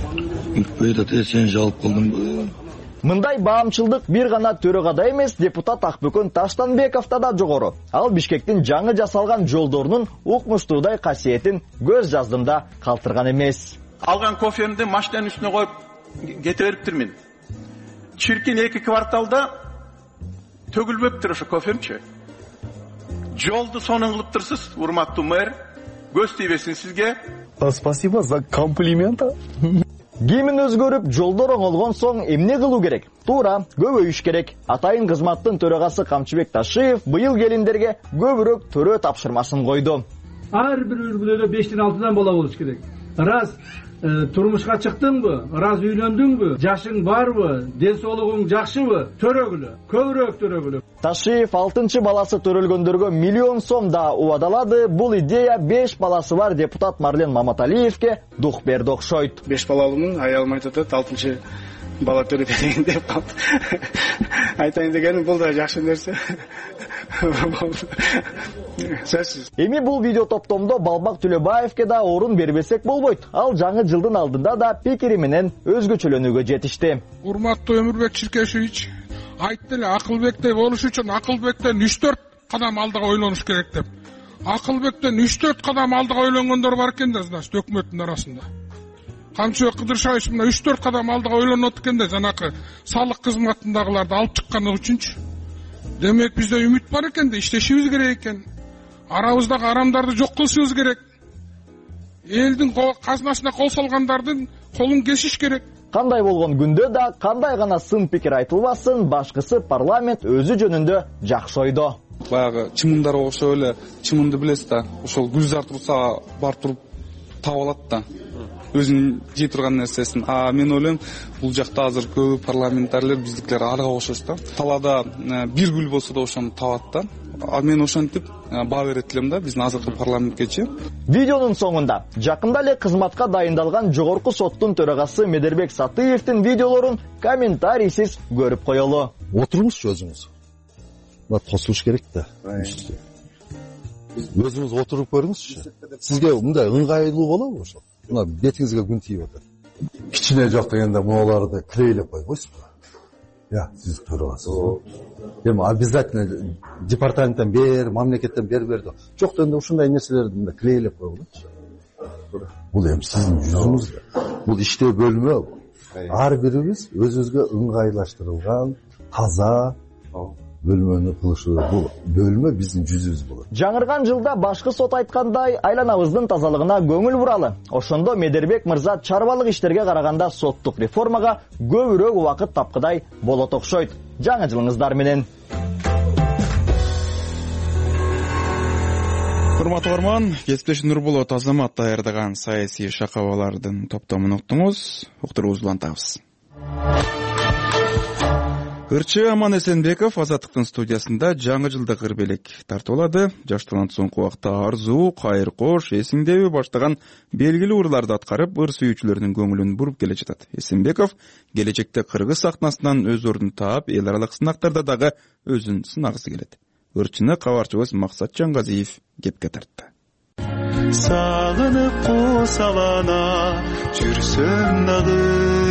Ütpөйдө сен жалып калдыңбы? Мындай баамчылдык бир гана төрөгада эмес, депутат Акбөкөн Таштанбековда да жогору. Ал Бишкектин жаңы жасалган жолдорунун укмуштуудай касиетин көз жаздымда калтырган эмес. Алган кофемди машинанын үстүнө коюп кете бериптирмин. Чиркин 2 кварталда төгүлбөптүр ошо кофемчи. Жолду сонун кылыптырсыз, урматтуу мэр. Көз тийбесин сизге. Спасибо за комплимент. Кийимин өзгөрүп, жолдор оңолгон соң эмне кылуу керек? Туура, көбөйүш керек. Атайын кызматтын төрагасы Камчыбек Ташиев быйыл келиндерге көбүрөөк төрө тапшырмасын койду. Ар бир үй-бүлөдө 5тен 6дан бала болуш керек. Раз турмушка чыктыңбы, раз үйлөндүңбү, жашың барбы, ден соолугуң жакшыбы, төрөгүлө, көбүрөөк төрөгүлө. Ташиев 6 баласы төрөлгөндөргө 1 миллион сом да убадалады. Бул идея 5 баласы бар депутат Марлен Маматалиевке дух берди окшойт. 5 балалымын, аялым айтып атат, 6 бала төрөтө деген деп калды. Айтайын дегеним бул да жакшы нерсе. Эми бул видео топтомдо Балбак Төлөбаевке да орун бербесек болбойт. Ал жаңы жылдын алдында да пикири менен өзгөчөлөнүүгө жетишти. Урматтуу Өмүрбек Чиркешевич айтты эле, Акылбектей болуш үчүн Акылбектен 3-4 кадам алдыга ойлонуш керек деп. Акылбектен 3-4 кадам алдыга ойлонгондор бар экен да, значит, өкмөттүн арасында. Камчыбек Кыдыршаевич мына 3-4 кадам алдыга ойлонот экен да, жанакы салык кызматындагыларды алып чыкканы үчүнчү. Демек бизде үмүт бар экен да, иштешибиз керек экен. Арабыздагы арамдарды жок кылышыбыз керек. Элдин казынасына кол салгандардын колун кесиш керек. Кандай болгон күндө да кандай гана сын пикир айтылбасын, башкысы парламент өзү жөнүндө жакшы ойдо. Баягы чымындар окшоп эле, чымынды билесиз да, ошол Гүлзар Турсага барып туруп таап алат да. Өзүнүн жей турган нерсесин. Мен ойлойм, бул жакта азыр көп парламентарлар биздикилер арга окшош да. Талаада бир гүл болсо да ошону табат да. Мен ошентип баа берет элем да биздин азыркы парламенткечи. Видеонун соңунда жакында эле кызматка дайындалган жогорку соттун төрагасы Медербек Сатыевдин видеолорун комментарийсиз көрүп коелу. Отуруңузчу өзүңүз. Мына тосулуш керек да. Өзүңүз отуруп көрүңүзчү. Сизге мындай ыңгайлуу болобу ошо? Мына бетиңизге күн тийип атат. Кичине жок дегенде мунуларды кирейлеп койгойсузбу? Сиз төрөсүз. Эми обязательно департаменттен бер, мамлекеттен бер. Жок дегенде ушундай нерселерди кирейлеп койгойчу. Бул эми сиздин жүзүңүз. Бул иштөө бөлмө. Ар бирибиз өзүбүзгө ыңгайлаштырылган, таза бөлмөнү кылышы. Бул бөлмө биздин жүзүбүз болот. Жаңырган жылда башкы сот айткандай айланабыздын тазалыгына көңүл буралы. Ошондо Медербек мырза чарбалык иштерге караганда соттук реформага көбүрөөк убакыт тапкыдай болот окшойт. Жаңы жылыңыздар менен. Урматтуу угарман, кесиптеш Нурболот Азамат даярдаган саясий шакабалардын топтомун уктуңуз. Уктуруубузду улантабыз. Ырчы Аман Эсенбеков Азаттыктын студиясында жаңы жылдык ырбелек тартып алады. Жаштыгынан соңку убакта арзуу, кайыр кош, эсиңдеби баштаган белгилүү ырларды аткарып, ыр сүйүүчүлөрдүн көңүлүн буруп келе жатат. Эсенбеков келечекте кыргыз сахнасынан өз ордун таап, эл аралык сынактарда дагы өзүн сынагысы келет. Ырчыны кабарчыбыз Максат Жаңгазиев кепке тартты. Сагынып кусалана жүрсөм дагы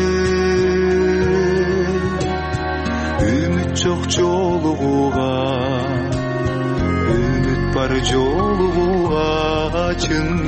үмүт жок жолугуга, үмүт бар жолугуга чын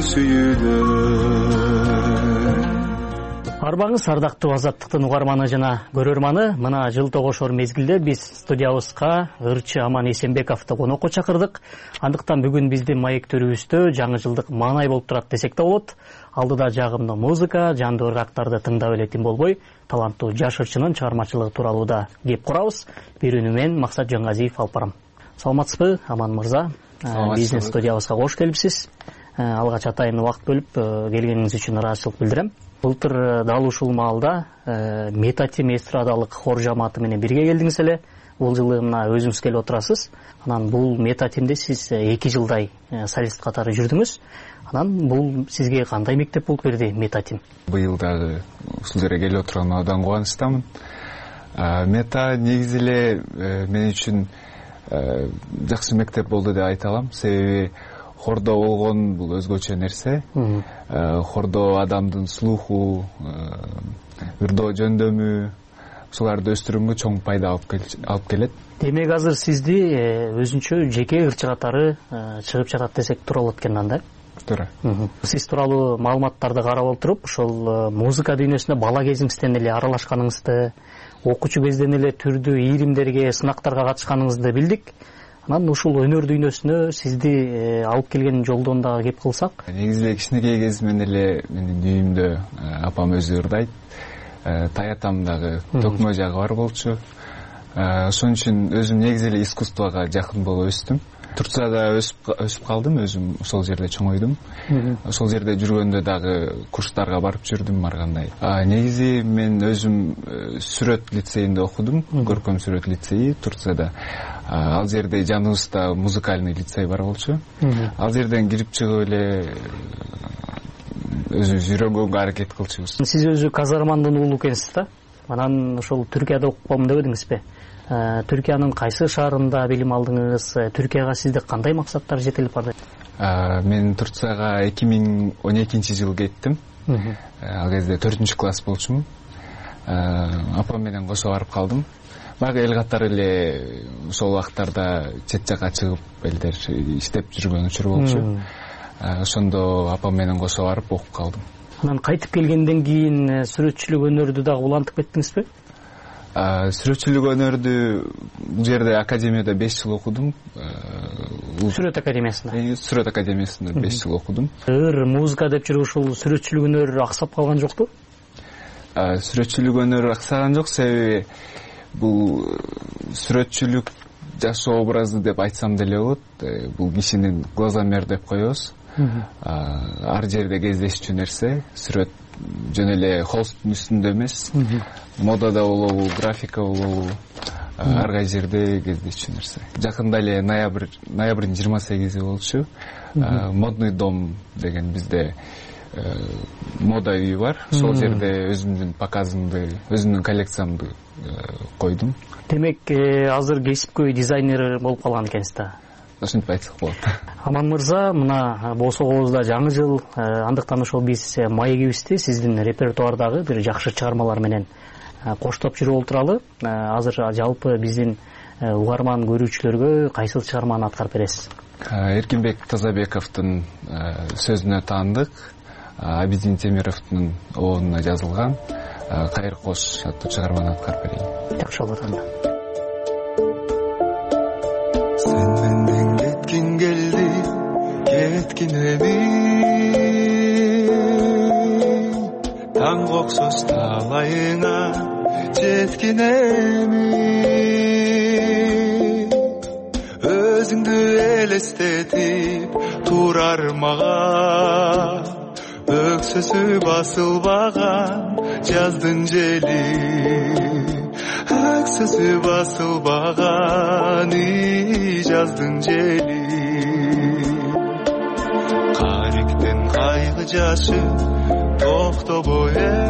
сүйүнөм. Арбаңыз ардактуу Азаттыктын угарманы жана көрөрманы, мына жыл тогошор мезгилде биз студиябызга ырчы Аман Эсенбековду конокко чакырдык. Андыктан бүгүн биздин маектөрүбүздө жаңы жылдык маанай болуп турат десек да болот. Алдыда жагымдуу музыка, жандуу ыргактарды тыңдап элетин болбой, таланттуу жаш ырчынын чыгармачылыгы тууралуу да кеп курабыз. Берүүнү мен Максат Жаңгазиев алып барам. Саламатсызбы, Аман мырза? Биздин студиябызга кош келипсиз. Алгач атайын убакыт бөлүп келгениңиз үчүн ыраазычылык билдирем. Былтыр дал ушул маалда Метатим эстрадалык хор жамааты менен бирге келдиңиз эле. Бул жылы мына өзүңүз келип отурасыз. Анан бул Метатимде сиз 2 жылдай солист катары жүрдүңүз. Анан бул сизге кандай мектеп болуп берди Метатим? Быйыл дагы ушул жерге келип отурганына абдан кубанычтамын. Мета негизи эле мен үчүн жакшы мектеп болду деп айта алам. Себеби хордо болгон бул өзгөчө нерсе. Хордо адамдын слуху, ырдоо жөндөмү, ушуларды өстүрүүгө чоң пайда алып келет. Демек азыр сизди өзүнчө жеке ырчы катары чыгып жатат десек туура болот экен анда. Туура. Сиз тууралуу маалыматтарды карап отуруп, ошол музыка дүйнөсүнө бала кезиңизден эле аралашканыңызды, окуучу кезден эле түрдүү ийримдерге, сынактарга катышканыңызды билдик. Анан ушул өнөр дүйнөсүнө сизди алып келген жолдон дагы кеп кылсак. Негизинде кичинекей кезимден эле менин үйүмдө апам өзү ырдайт. Таятам дагы төкмө жагы бар болчу. Ошон үчүн өзүм негизи эле искусствого жакын болуп өстүм. Турцияда өсүп калдым, өзүм ошол жерде чоңойдум. Ошол жерде жүргөндө дагы курстарга барып жүрдүм ар кандай. Негизи мен өзүм сүрөт лицейинде окудум, көркөм сүрөт лицейи Турцияда. Ал жерде жаныбызда музыкальный лицей бар болчу. Ал жерден кирип чыгып эле өзүбүз үйрөнгөнгө аракет кылчубуз. Сиз өзү Казармандын уулу экенсиз да? Анан ошол Түркияда окуп дебедиңизби? Түркиянын кайсы шаарында билим алдыңыз? Түркияга сизде кандай максаттар жетелип барды? Мен Турцияга 2012-жылы кеттим. Ал кезде 4-класс болчумун. Апам менен кошо барып калдым. Баягы эл катары эле ошол убактарда чет жакка чыгып элдер иштеп жүргөн учур болчу. Ошондо апам менен кошо барып окуп калдым. Анан кайтып келгенден кийин сүрөтчүлүк өнөрдү дагы улантып кеттиңизби? Сүрөтчүлүк өнөрдү бул жерде академияда 5 жыл окудум. Сүрөт академиясында? Сүрөт академиясында 5 жыл окудум. Музыка деп жүрүп ушул сүрөтчүлүк өнөр аксап калган жокпу? Сүрөтчүлүк өнөр аксаган жок, себеби бул сүрөтчүлүк жакшы образы деп айтсам деле болот. Бул кишинин глазомер деп коебуз. Ар жерде кездешчү нерсе. Сүрөт жөн эле холсттун үстүндө эмес, модада болобу, графика болобу, ар кай жерде кездешчү нерсе. Жакында эле ноябрдын 28-и болчу. Модный дом деген бизде мода үйү бар. Сол жерде өзүмдүн показымды, өзүмдүн коллекциямды койдум. Демек, азыр кесипкөй дизайнер болуп калган экенсиз да? Ошентип айтсак болот. Аман мырза, мына болсогубузда жаңы жыл, андыктан ошол биз маегибизди сиздин репертуардагы бир жакшы чыгармалар менен коштоп жүрүп отуралы. Азыр жалпы биздин угарман көрүүчүлөргө кайсыл чыгарманы аткарып бересиз? Эркинбек Тазабековдун сөзүнө таандык, Абидин Темировдун оборуна жазылган Кайыр кош аттуу чыгарманы аткарып берейин. Жакшы болот анда. Sen menden ketkin geldi, ketkin emi. Taң oksos talayına jetkin emi. Özüңdü elestetip turar mağa. Öksüsü basılbagan jazdın jeli. Öksüsü basılbagan jazdın jeli. Karikten kaygı jaşı toktobo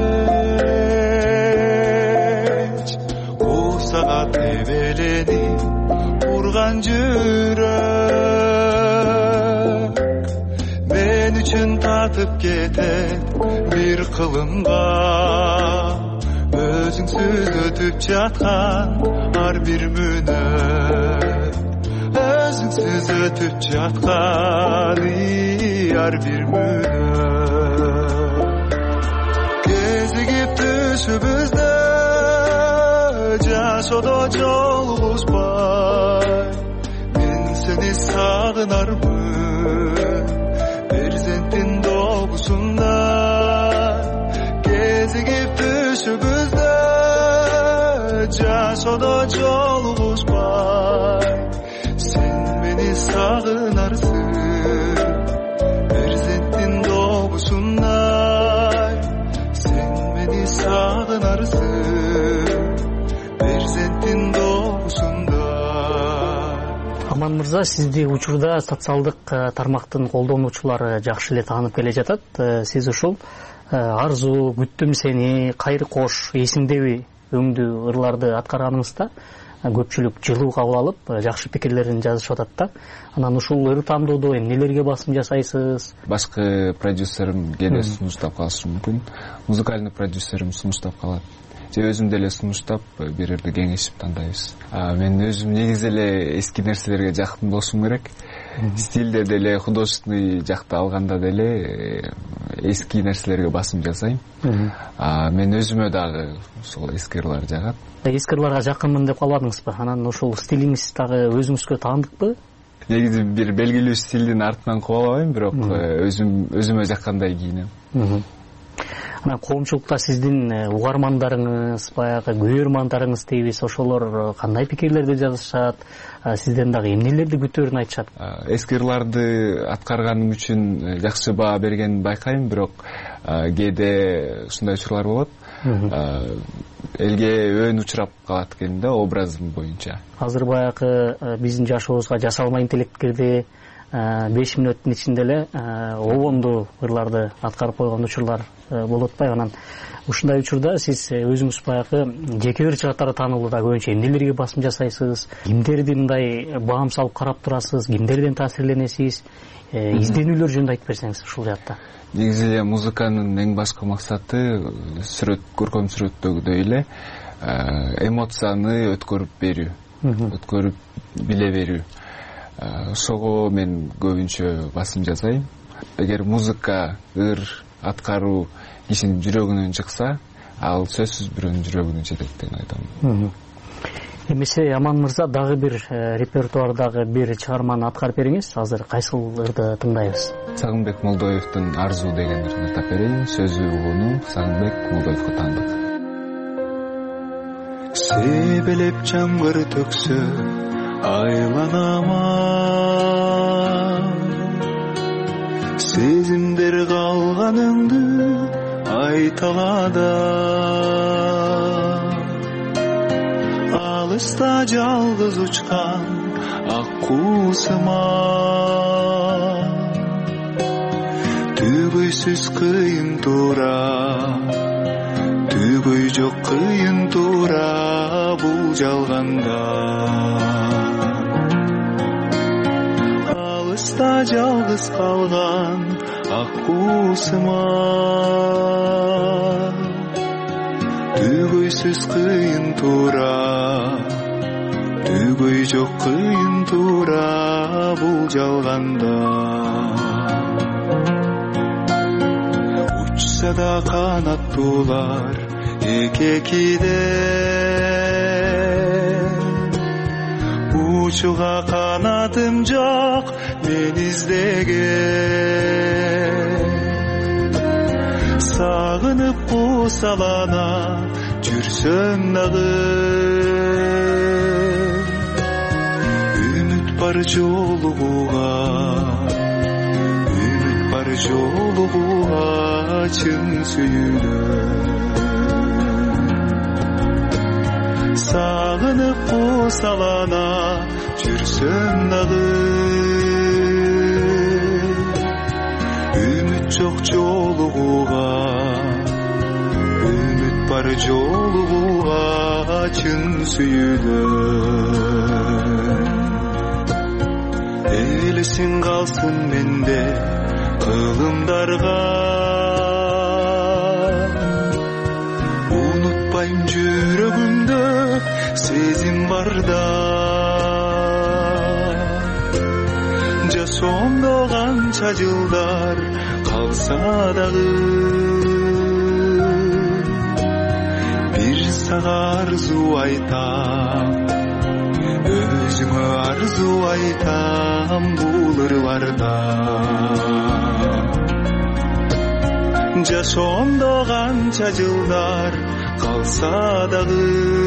eç. Kusağa tevelenip urgan jürek. Men üçün tatıp ketet bir kılımga. Özüңsüz ötüp жатқан ар bir мүнөт. Özüңsüz ötüp жатқан ар bir мүнөт. Кезигип түшүбүздө жашоодо жолугушпай. Мен сени сагынармын перзенттин добусунда. Кезигип түшүбүздө жашоодо жолугушпай. Sen meni sağınarsın perzentin doğusunday. Sen meni sağınarsın perzentin doğusunday. Аман мырза, сизди учурда социалдык тармактын колдонуучулары жакшы эле таанып келе жатат. Сиз ушул Арзу, Күттүм сени, Кайыр кош, эсиңдеби өңдүү ырларды аткарганыңызда көпчүлүк жылуу кабыл алып жакшы пикирлерин жазышып атат да. Анан ушул ыр тандоодо эмнелерге басым жасайсыз? Башкы продюсерим кээде сунуштап калышы мүмкүн. Музыкальный продюсерим сунуштап калат. Же өзүм деле сунуштап бир бирди кеңешип тандайбыз. Мен өзүм негизи эле эски нерселерге жакын болушум керек. Стилде деле, художественный жакта алганда деле эски нерселерге басым жасайм. Мен өзүмө дагы ошол эски ырлар жагат. Эски ырларга жакынмын деп калбадыңызбы? Анан ушул стилиңиз дагы өзүңүзгө таандыкпы? Негизи бир белгилүү стилдин артынан кубалабайм, бирок өзүмө жаккандай кийинем. Анан коомчулукта сиздин угармандарыңыз, баягы көрөрмандарыңыз дейбиз, ошолор кандай пикирлерди жазышат? Сизден дагы эмнелерди күтөөрүн айтышат? Эски ырларды аткарганым үчүн жакшы баа бергенин байкайм, бирок кээде ушундай учурлар болот. Элге өөн учурап калат экен да, образым боюнча. Азыр баягы биздин жашообузга жасалма интеллекттерди 5 мүнөттүн ичинде эле обондуу ырларды аткарып койгон учурлар болуп атпайбы? Анан ушундай учурда сиз өзүңүз баягы жеке ырчылыктарды таанууда көбүнчө эмнелерге басым жасайсыз? Кимдерди мындай баам салып карап турасыз? Кимдерден таасирленесиз? Изденүүлөр жөнүндө айтып берсеңиз ушул жакта. Негизи эле музыканын эң башкы максаты көркөм сүрөттөгүдөй эле эмоцияны өткөрүп берүү, өткөрүп биле берүү. Ошого мен көбүнчө басым жасайм. Эгер музыка, ыр аткаруу кишинин жүрөгүнөн чыкса, ал сөзсүз бирөөнүн жүрөгүнө жетет деп айтам. Эмесе Аман мырза, дагы бир репертуардагы бир чыгарманы аткарып бериңиз. Азыр кайсыл ырды тыңдайбыз? Сагынбек Молдоевдин Арзуу деген ырын айтып берейин. Сөзү угуну Сагынбек Молдоевго таандык. Себелеп жамгыр төксө айланама, сезимдер калганыңды айталада, алыста жалгыз учкан ак куусыма, түгөйсүз кыйын туура, түгөй жок кыйын туура бул жалганда. Алыста жалгыз калган ак куусыма, түгөйсүз кыйын туура, түгөй жок кыйын туура бул жалганда. Учса да канаттуулар эки-экиде, учуга канатым жок мен издеген, сагынып кусалана жүрсөм дагы, үмүт бар жолугуга, үмүт бар жолугуга чын сүйүнөм. Сагынып кусалана жүрсөм дагы, үмүт жок жолугуга, үмүт бар жолугуга чын сүйүнөм. Элесиң калсын менде кылымдарга, унутпайм жүрөгүмдө сезим барда, жашоомдо канча жылдар калса дагы, бир сага арзуу айтам, өзүңө арзуу айтам бул ырларда. Жашоомдо канча жылдар калса дагы,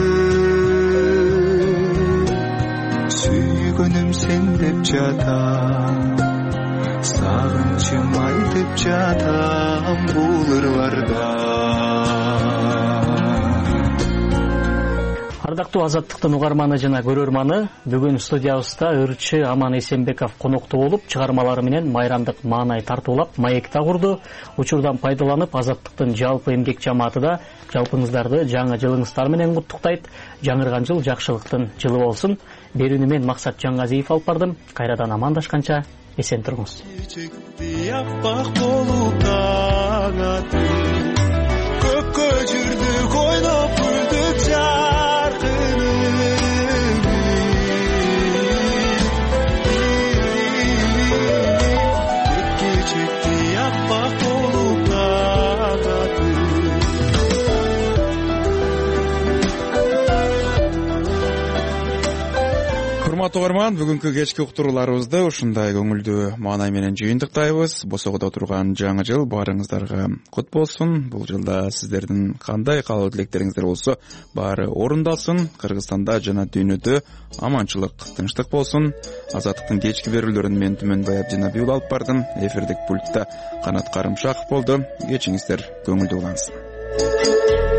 сүйгөнүм сен деп жатам, сагынчым айтып жатам бул ырларда. урматтуу Азаттыктын угарманы жана көрөрманы, бүгүн студиябызда ырчы Аман Эсенбеков коноктуу болуп, чыгармалары менен майрамдык маанай тартуулап, маекта курду. Учурдан пайдаланып, Азаттыктын жалпы эмгек жамааты да жалпыңыздарды жаңы жылыңыздар менен куттуктайт. Жаңырган жыл жакшылыктын жылы болсун. Берүүнү мен Максат Жаңгазиев алып бардым. Кайрадан амандашканча эсен туруңуз. Көккө жүрдүк ойноп күлдүк жаркынып, көккө чыкты аппак болуп канатым. Урматтуу угарман, бүгүнкү кечки уктурууларыбызды ушундай көңүлдүү маанай менен жыйынтыктайбыз. Босогодо турган жаңы жыл баарыңыздарга кут болсун. Бул жылда сиздердин кандай каалоо тилектериңиздер болсо, баары орундалсын. Кыргызстанда жана дүйнөдө аманчылык, тынчтык болсун. Азаттыктын кечки берүүлөрүн мен Түмөнбай Абдинабиул алып бардым. Эфирдик пультта Канат Карымшаков болду. Кечиңиздер көңүлдүү улансын.